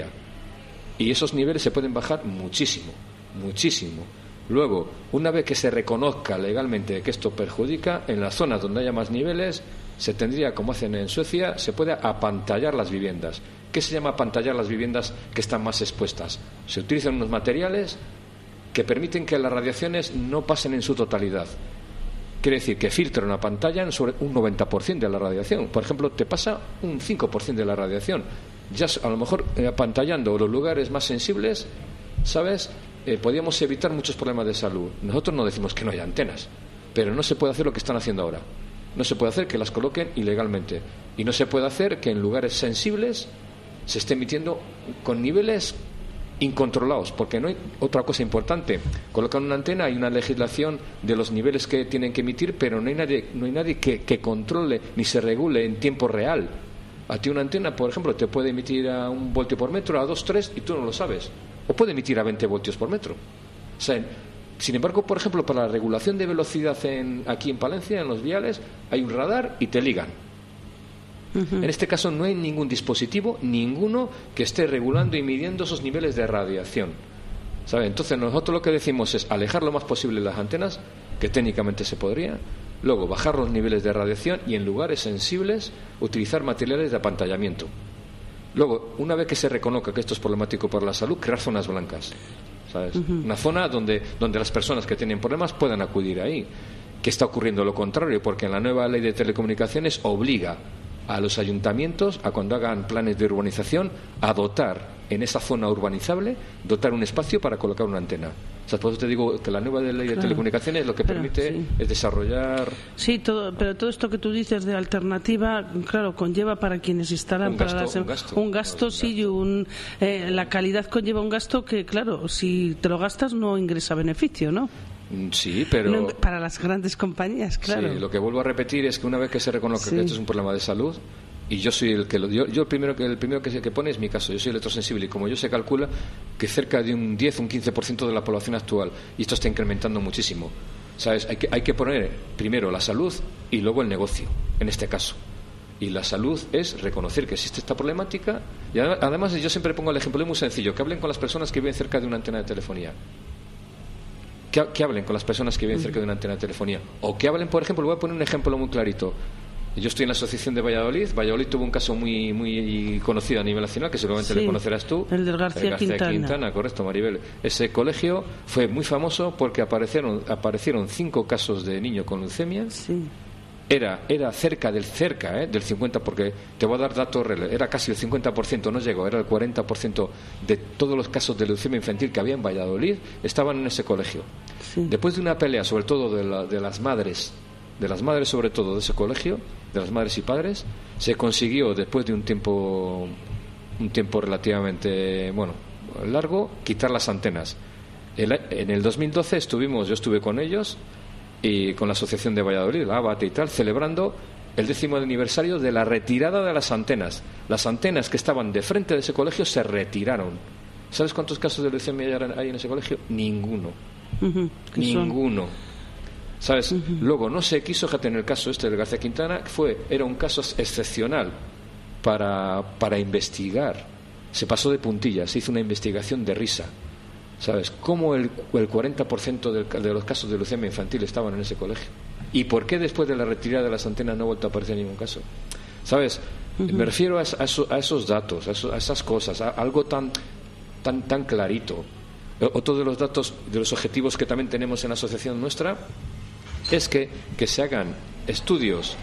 Y esos niveles se pueden bajar muchísimo, muchísimo. Luego, una vez que se reconozca legalmente que esto perjudica, en las zonas donde haya más niveles, se tendría, como hacen en Suecia, se puede apantallar las viviendas. ¿Qué se llama apantallar las viviendas que están más expuestas? Se utilizan unos materiales que permiten que las radiaciones no pasen en su totalidad. Quiere decir que filtran o apantallan sobre un noventa por ciento de la radiación. Por ejemplo, te pasa un cinco por ciento de la radiación. Ya a lo mejor eh, apantallando los lugares más sensibles, ¿sabes?, Eh, podíamos evitar muchos problemas de salud. Nosotros no decimos que no haya antenas, pero no se puede hacer lo que están haciendo ahora. no se puede hacer que las coloquen ilegalmente. Y no se puede hacer que en lugares sensibles se esté emitiendo con niveles incontrolados, porque no hay otra cosa importante. Colocan una antena, hay una legislación de los niveles que tienen que emitir, pero no hay nadie, no hay nadie que, que controle ni se regule en tiempo real. A ti una antena, por ejemplo, te puede emitir a un voltio por metro, a dos, tres, y tú no lo sabes. O puede emitir a veinte voltios por metro. O sea, sin embargo, por ejemplo, para la regulación de velocidad en, aquí en Palencia, en los viales, hay un radar y te ligan. Uh-huh. En este caso no hay ningún dispositivo, ninguno, que esté regulando y midiendo esos niveles de radiación. ¿Sabe? Entonces nosotros lo que decimos es alejar lo más posible las antenas, que técnicamente se podría, luego bajar los niveles de radiación y en lugares sensibles utilizar materiales de apantallamiento. Luego, una vez que se reconozca que esto es problemático para la salud, crear zonas blancas, ¿sabes? Uh-huh. Una zona donde, donde las personas que tienen problemas puedan acudir ahí. ¿Qué está ocurriendo? Lo contrario, porque en la nueva ley de telecomunicaciones obliga a los ayuntamientos, a cuando hagan planes de urbanización, a dotar en esa zona urbanizable, dotar un espacio para colocar una antena. O sea, por eso te digo que la nueva ley claro. de telecomunicaciones lo que pero, permite sí. es desarrollar... Sí, todo, pero todo esto que tú dices de alternativa, claro, conlleva para quienes instalan... Un gasto, para las, un gasto. Un gasto, no, sí, un gasto. Un, eh, la calidad conlleva un gasto que, claro, si te lo gastas no ingresa beneficio, ¿no? Sí, pero... No, para las grandes compañías, claro. Sí, lo que vuelvo a repetir es que una vez que se reconozca sí. que esto es un problema de salud, y yo soy el que lo... Yo, yo el primero que el primero que, que pone es mi caso, yo soy electrosensible, y como yo se calcula que cerca de un diez, un quince por ciento de la población actual, y esto está incrementando muchísimo, ¿sabes? Hay que, hay que poner primero la salud y luego el negocio, en este caso. Y la salud es reconocer que existe esta problemática, y además yo siempre pongo el ejemplo muy sencillo, que hablen con las personas que viven cerca de una antena de telefonía. Que, que hablen con las personas que viven cerca de una antena de telefonía. O que hablen, por ejemplo, le voy a poner un ejemplo muy clarito. Yo estoy en la asociación de Valladolid. Valladolid tuvo un caso muy muy conocido a nivel nacional, que seguramente sí, le conocerás tú. El del García, el García Quintana. Quintana. Correcto, Maribel. Ese colegio fue muy famoso porque aparecieron aparecieron cinco casos de niños con leucemia. Sí. Era, era cerca del cerca ¿eh? del cincuenta, porque te voy a dar datos, era casi el cincuenta por ciento, no llegó, era el cuarenta por ciento de todos los casos de leucemia infantil que había en Valladolid estaban en ese colegio. Sí. Después de una pelea, sobre todo de, la, de las madres, de las madres sobre todo de ese colegio, de las madres y padres, se consiguió después de un tiempo, un tiempo relativamente, bueno, largo, quitar las antenas. El, en el dos mil doce estuvimos, yo estuve con ellos y con la asociación de Valladolid, la ABATE y tal, celebrando el décimo aniversario de la retirada de las antenas. Las antenas que estaban de frente de ese colegio se retiraron. ¿Sabes cuántos casos de leucemia hay en ese colegio? Ninguno. Uh-huh. Ninguno. Son? ¿Sabes? Uh-huh. Luego no se quiso, fíjate, en el caso este del García Quintana, fue, era un caso excepcional para, para investigar. Se pasó de puntillas, se hizo una investigación de risa. ¿Sabes? ¿Cómo el, el cuarenta por ciento del, de los casos de leucemia infantil estaban en ese colegio? ¿Y por qué después de la retirada de las antenas no ha vuelto a aparecer ningún caso? ¿Sabes? Uh-huh. Me refiero a, a, eso, a esos datos, a, eso, a esas cosas, a algo tan, tan, tan clarito. Otro de los datos, de los objetivos que también tenemos en la asociación nuestra, es que, que se hagan estudios,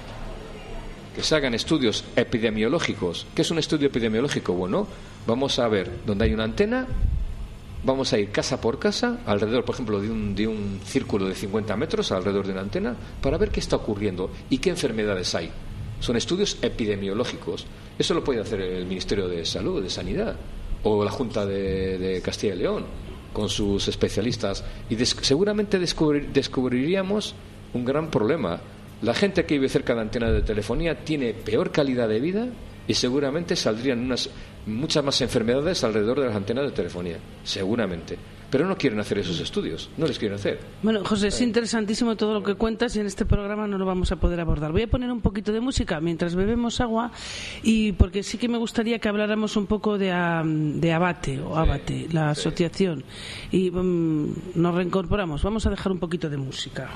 que se hagan estudios epidemiológicos. ¿Qué es un estudio epidemiológico? Bueno, vamos a ver dónde hay una antena. Vamos a ir casa por casa, alrededor, por ejemplo, de un, de un círculo de cincuenta metros, alrededor de una antena, para ver qué está ocurriendo y qué enfermedades hay. Son estudios epidemiológicos. Eso lo puede hacer el Ministerio de Salud, de Sanidad, o la Junta de, de Castilla y León, con sus especialistas. Y des, seguramente descubrir, descubriríamos un gran problema. La gente que vive cerca de antenas de telefonía tiene peor calidad de vida y seguramente saldrían unas muchas más enfermedades alrededor de las antenas de telefonía, seguramente. Pero no quieren hacer esos estudios, no les quieren hacer. Bueno, José, es interesantísimo todo lo que cuentas y en este programa no lo vamos a poder abordar. Voy a poner un poquito de música mientras bebemos agua, y porque sí que me gustaría que habláramos un poco de, de ABATE, o ABATE, la asociación, y um, nos reincorporamos. Vamos a dejar un poquito de música.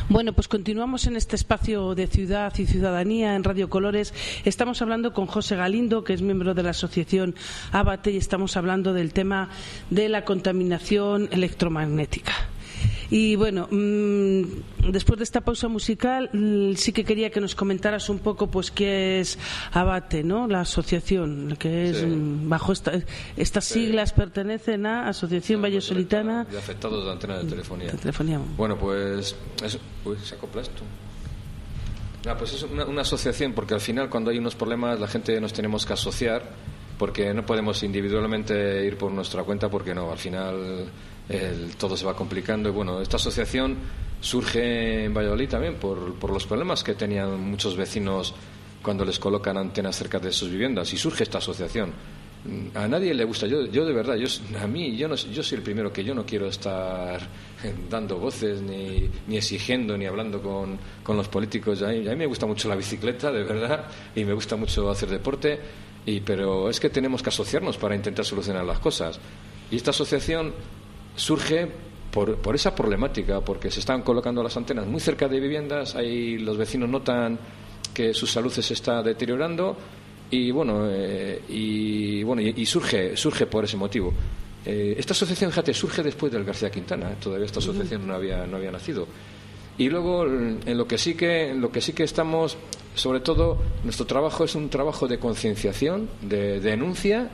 Bueno, pues continuamos en este espacio de Ciudad y Ciudadanía en Radio Colores. Estamos hablando con José Galindo, que es miembro de la asociación Abate, y estamos hablando del tema de la contaminación electromagnética. Y bueno, mmm, después de esta pausa musical, sí que quería que nos comentaras un poco, pues, qué es Abate, ¿no? La asociación, que es, sí. bajo esta, estas sí. siglas pertenecen a Asociación sí, Vallesolitana de Afectados de Antena de Telefonía. De telefonía. Bueno, pues, es, uy, se acopla esto. Ah, pues es una, una asociación, porque al final, cuando hay unos problemas, la gente nos tenemos que asociar, porque no podemos individualmente ir por nuestra cuenta, porque no, al final el, todo se va complicando. Y bueno, esta asociación surge en Valladolid también por, por los problemas que tenían muchos vecinos cuando les colocan antenas cerca de sus viviendas, y surge esta asociación. A nadie le gusta, yo, yo de verdad, yo, a mí, yo, no, yo soy el primero que yo no quiero estar dando voces, ni, ni exigiendo, ni hablando con, con los políticos. A mí, a mí me gusta mucho la bicicleta, de verdad, y me gusta mucho hacer deporte, y, pero es que tenemos que asociarnos para intentar solucionar las cosas. Y esta asociación surge por, por esa problemática, porque se están colocando las antenas muy cerca de viviendas, ahí los vecinos notan que su salud se está deteriorando, y bueno, eh, y, bueno y, y surge surge por ese motivo. Eh, esta asociación, fíjate, surge después del García Quintana, ¿eh? Todavía esta asociación no había no había nacido. Y luego, en lo que sí que en lo que sí que estamos, sobre todo, nuestro trabajo es un trabajo de concienciación, de, de denuncia,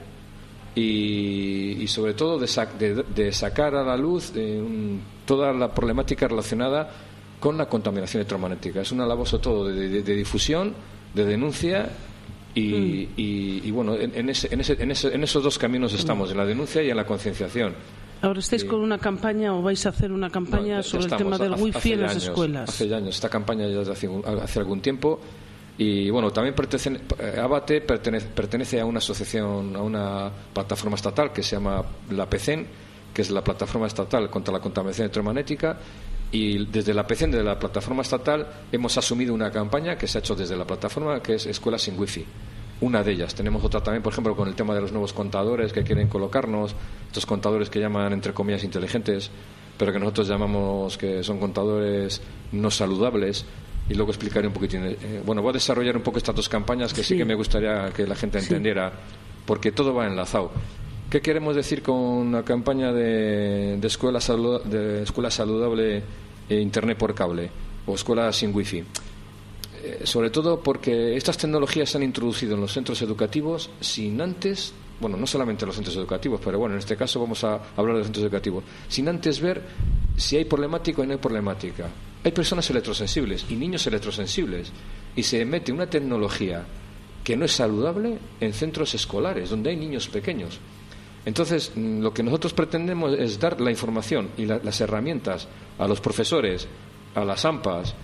y, y sobre todo de, sac, de, de sacar a la luz de un, toda la problemática relacionada con la contaminación electromagnética. Es una labor sobre todo de, de, de difusión, de denuncia, y, mm. y, y bueno, en, en, ese, en, ese, en, ese, en esos dos caminos estamos, mm. en la denuncia y en la concienciación. Ahora estáis y, con una campaña, o vais a hacer una campaña no, sobre el tema del wifi en las años, escuelas. Hace ya años, esta campaña ya hace, hace algún tiempo. Y bueno, también pertenece, Abate pertenece, pertenece a una asociación, a una plataforma estatal que se llama la P C E N, que es la plataforma estatal contra la contaminación electromagnética. Y desde la P C E N, de la plataforma estatal, hemos asumido una campaña que se ha hecho desde la plataforma, que es Escuelas sin Wifi. Una de ellas. Tenemos otra también, por ejemplo, con el tema de los nuevos contadores que quieren colocarnos, estos contadores que llaman, entre comillas, inteligentes, pero que nosotros llamamos que son contadores no saludables. Y luego explicaré un poquitín. Eh, bueno, voy a desarrollar un poco estas dos campañas que sí, sí que me gustaría que la gente entendiera, sí. porque todo va enlazado. ¿Qué queremos decir con la campaña de, de, escuela, salu, de escuela saludable e Internet por cable o escuela sin wifi? Eh, sobre todo porque estas tecnologías se han introducido en los centros educativos sin antes, bueno, no solamente en los centros educativos, pero bueno, en este caso vamos a hablar de los centros educativos, sin antes ver si hay problemática o no hay problemática. Hay personas electrosensibles y niños electrosensibles, y se mete una tecnología que no es saludable en centros escolares donde hay niños pequeños. Entonces, lo que nosotros pretendemos es dar la información y la, las herramientas a los profesores, a las AMPAs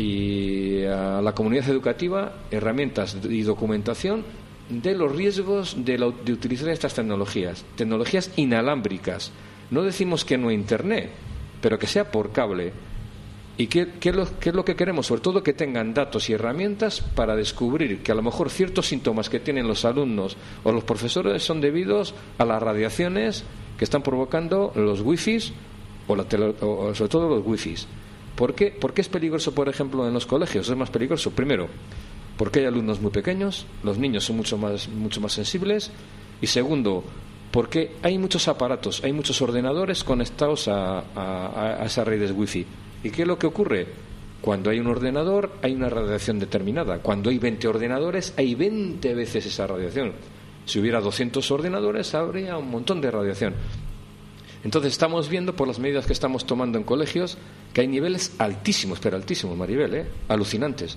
y a la comunidad educativa, herramientas y documentación de los riesgos de, la, de utilizar estas tecnologías, tecnologías inalámbricas. No decimos que no Internet, pero que sea por cable. ¿Y qué, qué, es lo, qué es lo que queremos? Sobre todo que tengan datos y herramientas para descubrir que a lo mejor ciertos síntomas que tienen los alumnos o los profesores son debidos a las radiaciones que están provocando los wifis o, la tele, o sobre todo los wifis. ¿Por qué? ¿Por qué es peligroso, por ejemplo, en los colegios? Es más peligroso, primero, porque hay alumnos muy pequeños, los niños son mucho más, mucho más sensibles, y segundo, porque hay muchos aparatos, hay muchos ordenadores conectados a, a, a esas redes wifi. ¿Y qué es lo que ocurre? Cuando hay un ordenador hay una radiación determinada. Cuando hay veinte ordenadores hay veinte veces esa radiación. Si hubiera doscientos ordenadores habría un montón de radiación. Entonces estamos viendo por las medidas que estamos tomando en colegios que hay niveles altísimos, pero altísimos, Maribel, ¿eh? alucinantes.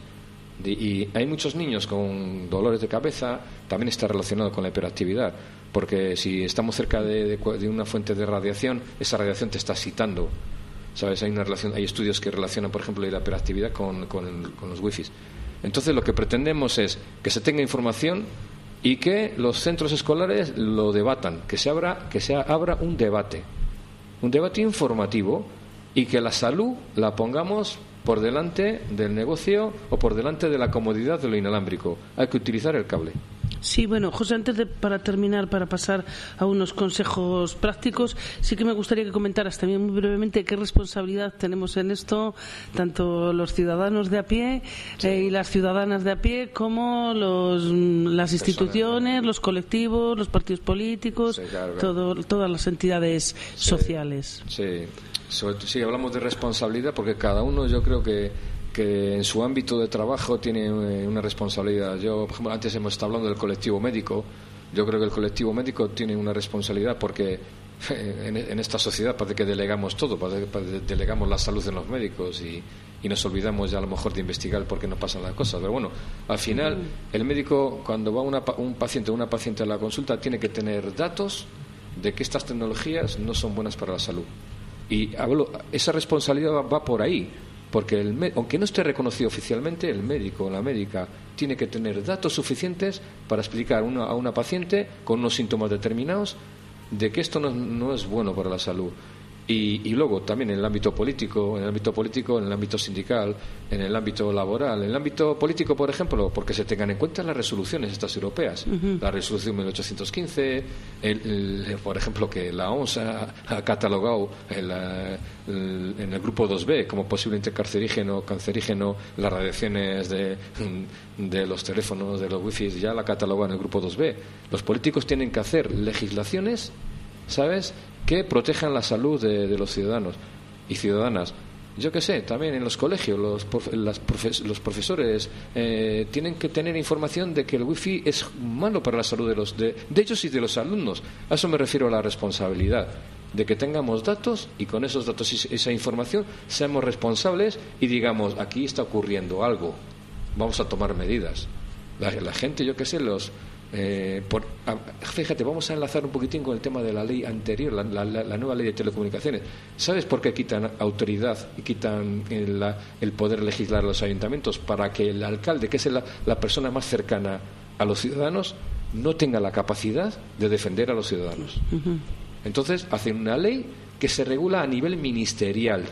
Y hay muchos niños con dolores de cabeza, también está relacionado con la hiperactividad, porque si estamos cerca de, de, de una fuente de radiación, esa radiación te está excitando. ¿Sabes? Hay una relación, hay estudios que relacionan, por ejemplo, la hiperactividad con, con, con los wifis. Entonces, lo que pretendemos es que se tenga información y que los centros escolares lo debatan, que se abra, que se abra un debate, un debate informativo, y que la salud la pongamos por delante del negocio o por delante de la comodidad de lo inalámbrico. Hay que utilizar el cable. Sí, bueno, José, antes de para terminar, para pasar a unos consejos prácticos, sí que me gustaría que comentaras también muy brevemente qué responsabilidad tenemos en esto, tanto los ciudadanos de a pie sí. eh, y las ciudadanas de a pie, como los, las instituciones, Personas, los colectivos, los partidos políticos, sí, claro, claro. Todo, todas las entidades sí. sociales. Sí. sí, hablamos de responsabilidad porque cada uno, yo creo que que en su ámbito de trabajo tiene una responsabilidad. Yo, por ejemplo, antes hemos estado hablando del colectivo médico. Yo creo que el colectivo médico tiene una responsabilidad porque en, en esta sociedad parece que delegamos todo, parece que delegamos la salud en los médicos y, y nos olvidamos ya a lo mejor de investigar por qué no pasan las cosas. Pero bueno, al final el médico, cuando va una, un paciente o una paciente a la consulta, tiene que tener datos de que estas tecnologías no son buenas para la salud. Y hablo, esa responsabilidad va, va por ahí. Porque el, aunque no esté reconocido oficialmente, el médico o la médica tiene que tener datos suficientes para explicar una, a una paciente con unos síntomas determinados de que esto no, no es bueno para la salud. Y, y luego también en el ámbito político, en el ámbito político, en el ámbito sindical, en el ámbito laboral, en el ámbito político, por ejemplo, porque se tengan en cuenta las resoluciones estas europeas, uh-huh. la resolución mil ochocientos quince, el, el, por ejemplo, que la O M S ha, ha catalogado el, el, en el grupo dos B como posiblemente cancerígeno, cancerígeno las radiaciones de, de los teléfonos, de los wifi, ya la ha catalogado en el grupo dos B. Los políticos tienen que hacer legislaciones, ¿sabes?, que protejan la salud de, de los ciudadanos y ciudadanas. Yo qué sé, también en los colegios los, profe, las profes, los profesores eh, tienen que tener información de que el wifi es malo para la salud de, los, de, de ellos y de los alumnos. A eso me refiero a la responsabilidad, de que tengamos datos y con esos datos y esa información seamos responsables y digamos, aquí está ocurriendo algo, vamos a tomar medidas. La, la gente, yo qué sé, los... Eh, por, a, fíjate, vamos a enlazar un poquitín con el tema de la ley anterior, la, la, la nueva ley de telecomunicaciones. ¿Sabes por qué quitan autoridad y quitan el, la, el poder legislar a los ayuntamientos? Para que el alcalde, que es la, la persona más cercana a los ciudadanos, no tenga la capacidad de defender a los ciudadanos. Uh-huh. Entonces hacen una ley que se regula a nivel ministerial.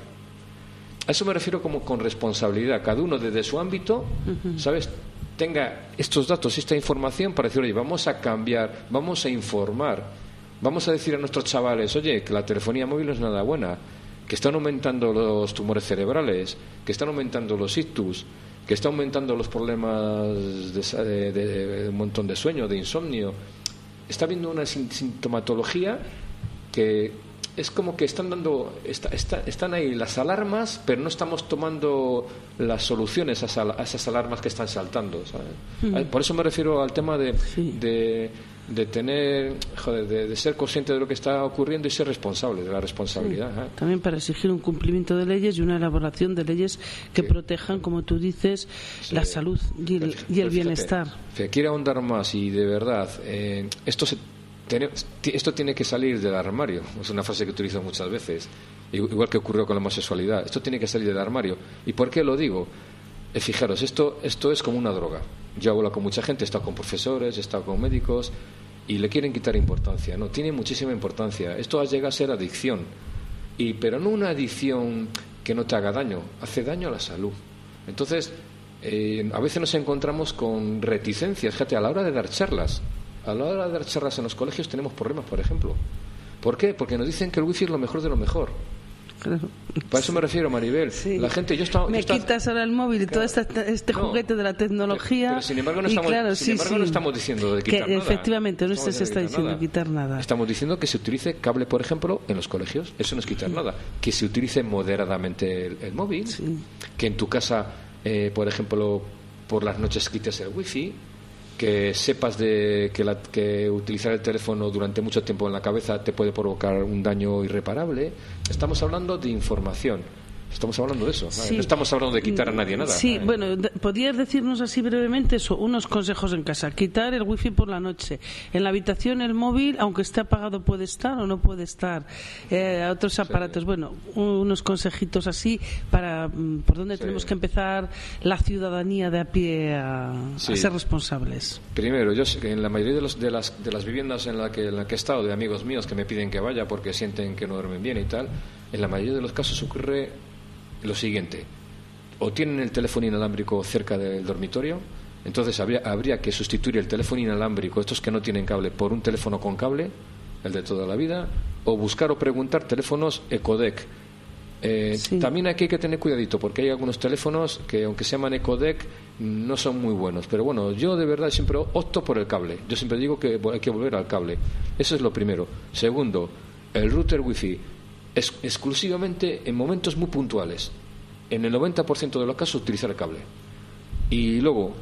A eso me refiero como con responsabilidad, cada uno desde su ámbito, uh-huh. ¿sabes?, tenga estos datos, esta información para decir, oye, vamos a cambiar, vamos a informar, vamos a decir a nuestros chavales, oye, que la telefonía móvil no es nada buena, que están aumentando los tumores cerebrales, que están aumentando los ictus, que están aumentando los problemas de, de, de, de un montón de sueño, de insomnio. Está habiendo una sintomatología que es como que están dando está, está, están ahí las alarmas, pero no estamos tomando las soluciones a, sal, a esas alarmas que están saltando, ¿sabes? Mm. Por eso me refiero al tema de, sí. de, de tener joder, de, de ser consciente de lo que está ocurriendo y ser responsable de la responsabilidad. Sí. ¿eh? También para exigir un cumplimiento de leyes y una elaboración de leyes que sí. protejan, como tú dices, sí. la salud y el, pero, y el bienestar. Fíjate, quiero ahondar más y de verdad eh, esto se Esto tiene que salir del armario. Es una frase que utilizo muchas veces, igual que ocurrió con la homosexualidad. Esto tiene que salir del armario. ¿Y por qué lo digo? Eh, fijaros, esto, esto es como una droga. Yo hablo con mucha gente, he estado con profesores, he estado con médicos y le quieren quitar importancia. No, tiene muchísima importancia. Esto llega a ser adicción, y, pero no una adicción que no te haga daño, hace daño a la salud. Entonces, eh, a veces nos encontramos con reticencias, fíjate, a la hora de dar charlas. A la hora de dar charlas en los colegios tenemos problemas, por ejemplo. ¿Por qué? Porque nos dicen que el wifi es lo mejor de lo mejor. Claro. Para eso me refiero, Maribel. Sí. La gente, yo estaba, me yo estaba... quitas ahora el móvil y claro. todo este, este no, juguete de la tecnología. Pero, pero sin embargo no estamos, claro, sin sí, embargo, sí. no estamos diciendo de quitar que, nada. Efectivamente, no, no se está diciendo nada. quitar nada. Estamos diciendo que se utilice cable, por ejemplo, en los colegios. Eso no es quitar sí. nada. Que se utilice moderadamente el, el móvil. Sí. Que en tu casa, eh, por ejemplo, por las noches quites el wifi. Que sepas de que, la, que utilizar el teléfono durante mucho tiempo en la cabeza te puede provocar un daño irreparable. Estamos hablando de información. Estamos hablando de eso. Sí. No estamos hablando de quitar a nadie nada. Sí, ¿eh? Bueno, ¿podrías decirnos así brevemente eso? Unos consejos en casa. Quitar el wifi por la noche. En la habitación el móvil, aunque esté apagado, puede estar o no puede estar. Eh, otros aparatos. Sí. Bueno, unos consejitos así para por dónde sí. tenemos que empezar la ciudadanía de a pie a, sí. a ser responsables. Primero, yo sé que en la mayoría de, los, de, las, de las viviendas en la, que, en la que he estado, de amigos míos que me piden que vaya porque sienten que no duermen bien y tal, en la mayoría de los casos ocurre lo siguiente: o tienen el teléfono inalámbrico cerca del dormitorio, Entonces habría, habría que sustituir el teléfono inalámbrico, estos que no tienen cable, por un teléfono con cable, el de toda la vida, o buscar o preguntar teléfonos Ecodec. Eh, sí. También aquí hay que tener cuidadito, porque hay algunos teléfonos que, aunque se llaman Ecodec, no son muy buenos. Pero bueno, yo de verdad siempre opto por el cable. Yo siempre digo que hay que volver al cable. Eso es lo primero. Segundo, el router wifi es exclusivamente en momentos muy puntuales. En el noventa por ciento de los casos utilizar el cable. Y luego,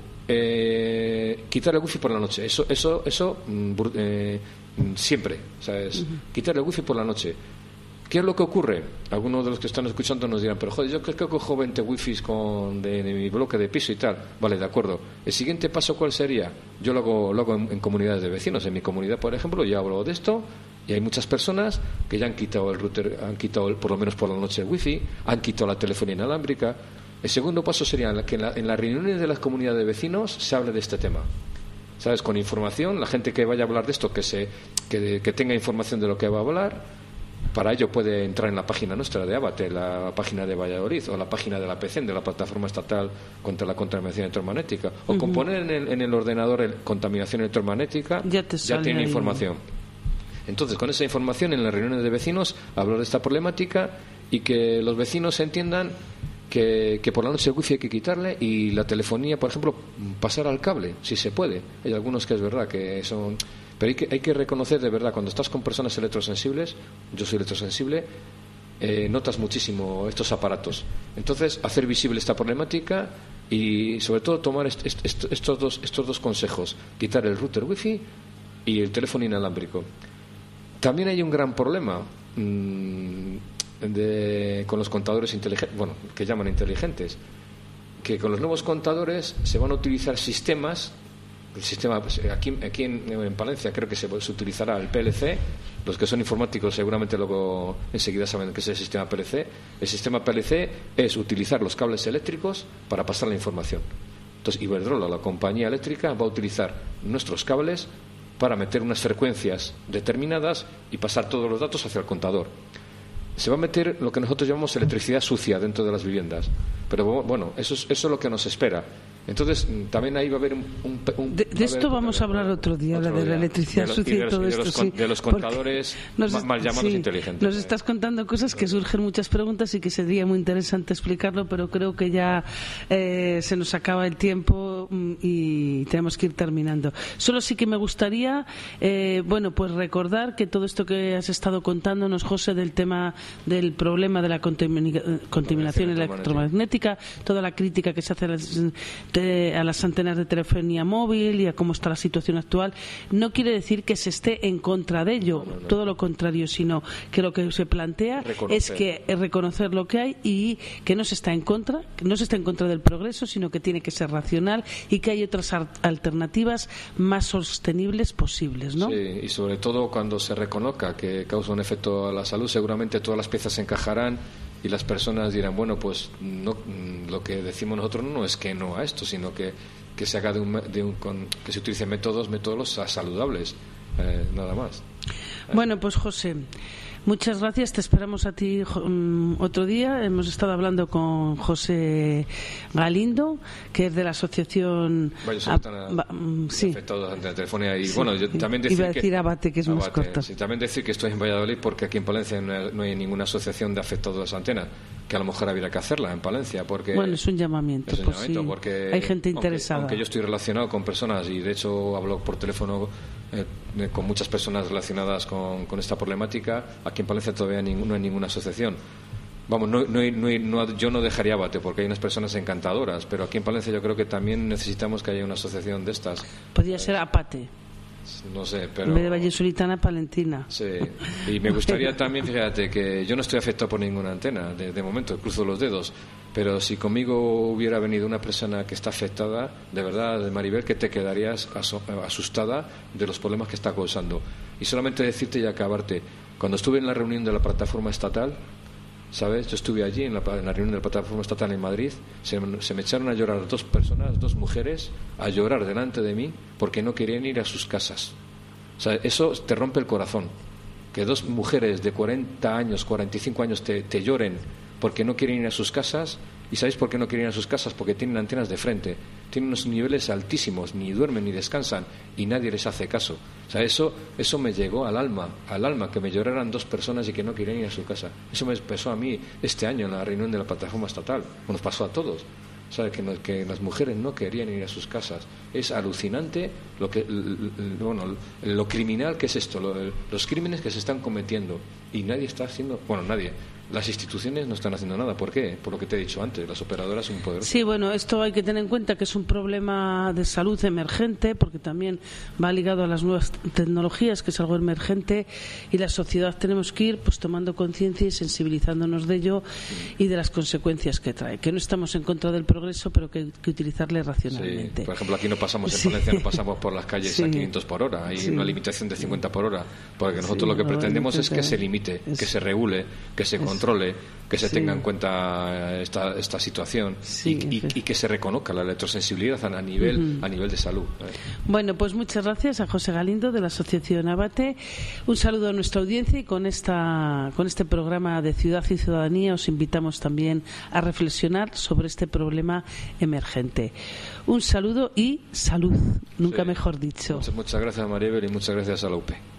eh, quitar el wifi por la noche. Eso, eso, eso eh, siempre. ¿Sabes? Uh-huh. Quitar el wifi por la noche. ¿Qué es lo que ocurre? Algunos de los que están escuchando nos dirán, pero joder, yo creo que cojo veinte wifis con, de, de mi bloque de piso y tal. Vale, de acuerdo. ¿El siguiente paso cuál sería? Yo lo hago, lo hago en, en comunidades de vecinos. En mi comunidad, por ejemplo, ya hablo de esto y hay muchas personas que ya han quitado el router, han quitado el, por lo menos por la noche el wifi, han quitado la telefonía inalámbrica. El segundo paso sería que en, la, en las reuniones de las comunidades de vecinos se hable de este tema. ¿Sabes? Con información, la gente que vaya a hablar de esto, que, se, que, que tenga información de lo que va a hablar. Para ello puede entrar en la página nuestra de Abate, la página de Valladolid, o la página de la P C E N, de la Plataforma Estatal contra la Contaminación Electromagnética, o uh-huh. con poner en el, en el ordenador el, contaminación electromagnética, ya, te ya tiene información. Entonces, con esa información, en las reuniones de vecinos, hablar de esta problemática y que los vecinos entiendan que, que por la noche el wifi hay que quitarle y la telefonía, por ejemplo, pasar al cable, si se puede. Hay algunos que es verdad que son... Pero hay que, hay que reconocer de verdad, cuando estás con personas electrosensibles, yo soy electrosensible, eh, notas muchísimo estos aparatos. Entonces, hacer visible esta problemática y, sobre todo, tomar est, est, est, estos, dos, estos dos consejos: quitar el router wifi y el teléfono inalámbrico. También hay un gran problema mmm, de, con los contadores inteligentes, bueno, que llaman inteligentes, que con los nuevos contadores se van a utilizar sistemas. El sistema aquí, aquí en, en Palencia creo que se, se utilizará el P L C. Los que son informáticos seguramente luego enseguida saben qué es el sistema P L C. El sistema P L C es utilizar los cables eléctricos para pasar la información. Entonces Iberdrola, la compañía eléctrica, va a utilizar nuestros cables para meter unas frecuencias determinadas y pasar todos los datos hacia el contador. Se va a meter lo que nosotros llamamos electricidad sucia dentro de las viviendas. Pero bueno, eso es, eso es lo que nos espera. Entonces, también ahí va a haber un... un, un de de esto haber, vamos a hablar otro día, otro de la electricidad de sucia y, y todo y esto. Los, sí, de los contadores nos, mal llamados sí, inteligentes. Nos estás contando cosas que surgen muchas preguntas y que sería muy interesante explicarlo, pero creo que ya eh, se nos acaba el tiempo y tenemos que ir terminando. Solo sí que me gustaría, eh, bueno, pues recordar que todo esto que has estado contándonos, José, del tema del problema de la contamina, contaminación electromagnética, toda la crítica que se hace a las, de, a las antenas de telefonía móvil y a cómo está la situación actual, no quiere decir que se esté en contra de ello, no, no, no. todo lo contrario, sino que lo que se plantea reconocer. es que es reconocer lo que hay y que no se está en contra, que no se está en contra del progreso, sino que tiene que ser racional y que hay otras alternativas más sostenibles posibles, ¿no? Sí, y sobre todo cuando se reconozca que causa un efecto a la salud, seguramente todas las piezas se encajarán y las personas dirán, bueno, pues no, lo que decimos nosotros no es que no a esto, sino que, que se haga de un, de un con, que se utilicen métodos métodos saludables, eh, nada más. Bueno, pues José, muchas gracias, te esperamos a ti um, otro día. Hemos estado hablando con José Galindo, que es de la asociación Varios a, um, sí. afectados ante la telefonía y sí. bueno, yo también decir iba a decir que, Abate, que es Abate, más corto. Sí, también decir que estoy en Valladolid porque aquí en Palencia no hay, no hay ninguna asociación de afectados a antena, que a lo mejor habría que hacerla en Palencia porque bueno, es un llamamiento, es un llamamiento sí. porque hay gente interesada. Aunque, aunque yo estoy relacionado con personas y de hecho hablo por teléfono eh, con muchas personas relacionadas con, con esta problemática, aquí en Palencia todavía ni, no hay ninguna asociación. Vamos, no, no, no, no, yo no dejaría Abate porque hay unas personas encantadoras, pero aquí en Palencia yo creo que también necesitamos que haya una asociación de estas. Podría eh, ser Apate. No sé, pero... En vez de Vallesolitana, Palentina. Sí, y me gustaría también, fíjate, que yo no estoy afectado por ninguna antena, de, de momento, cruzo los dedos, pero si conmigo hubiera venido una persona que está afectada, de verdad, Maribel, que te quedarías asustada de los problemas que está causando. Y solamente decirte y acabarte, cuando estuve en la reunión de la plataforma estatal, ¿sabes? Yo estuve allí en la, en la reunión de la plataforma estatal en Madrid, se, se me echaron a llorar dos personas, dos mujeres, a llorar delante de mí porque no querían ir a sus casas. O sea, eso te rompe el corazón. Que dos mujeres de cuarenta años, cuarenta y cinco años te, te lloren porque no quieren ir a sus casas. ¿Y sabéis por qué no quieren ir a sus casas? Porque tienen antenas de frente. tienen unos niveles altísimos, ni duermen ni descansan y nadie les hace caso. O sea, eso eso me llegó al alma, al alma, que me lloraran dos personas y que no querían ir a su casa. Eso me pasó a mí este año en la reunión de la plataforma estatal. Nos pasó a todos. O sea, que, no, que las mujeres no querían ir a sus casas. Es alucinante lo que, bueno, lo criminal que es esto, lo, los crímenes que se están cometiendo y nadie está haciendo, bueno, nadie. Las instituciones no están haciendo nada. ¿Por qué? Por lo que te he dicho antes, las operadoras son poderosas. Sí, bueno, esto hay que tener en cuenta que es un problema de salud emergente, porque también va ligado a las nuevas tecnologías, que es algo emergente, y la sociedad tenemos que ir pues tomando conciencia y sensibilizándonos de ello y de las consecuencias que trae. Que no estamos en contra del progreso, pero que hay que utilizarle racionalmente. Sí, por ejemplo, aquí no pasamos en sí. Valencia, no pasamos por las calles sí. a quinientos por hora. Hay sí. una limitación de cincuenta por hora, porque nosotros sí, lo que pretendemos es que se limite, es, que se regule, que se controle, que se sí. tenga en cuenta esta, esta situación sí, y, y, y que se reconozca la electrosensibilidad a nivel, uh-huh. a nivel de salud. ¿eh? Bueno, pues muchas gracias a José Galindo de la Asociación Abate. Un saludo a nuestra audiencia y con, esta, con este programa de Ciudad y Ciudadanía os invitamos también a reflexionar sobre este problema emergente. Un saludo y salud, nunca sí. mejor dicho. Muchas, muchas gracias, Maribel, y muchas gracias a la U P E.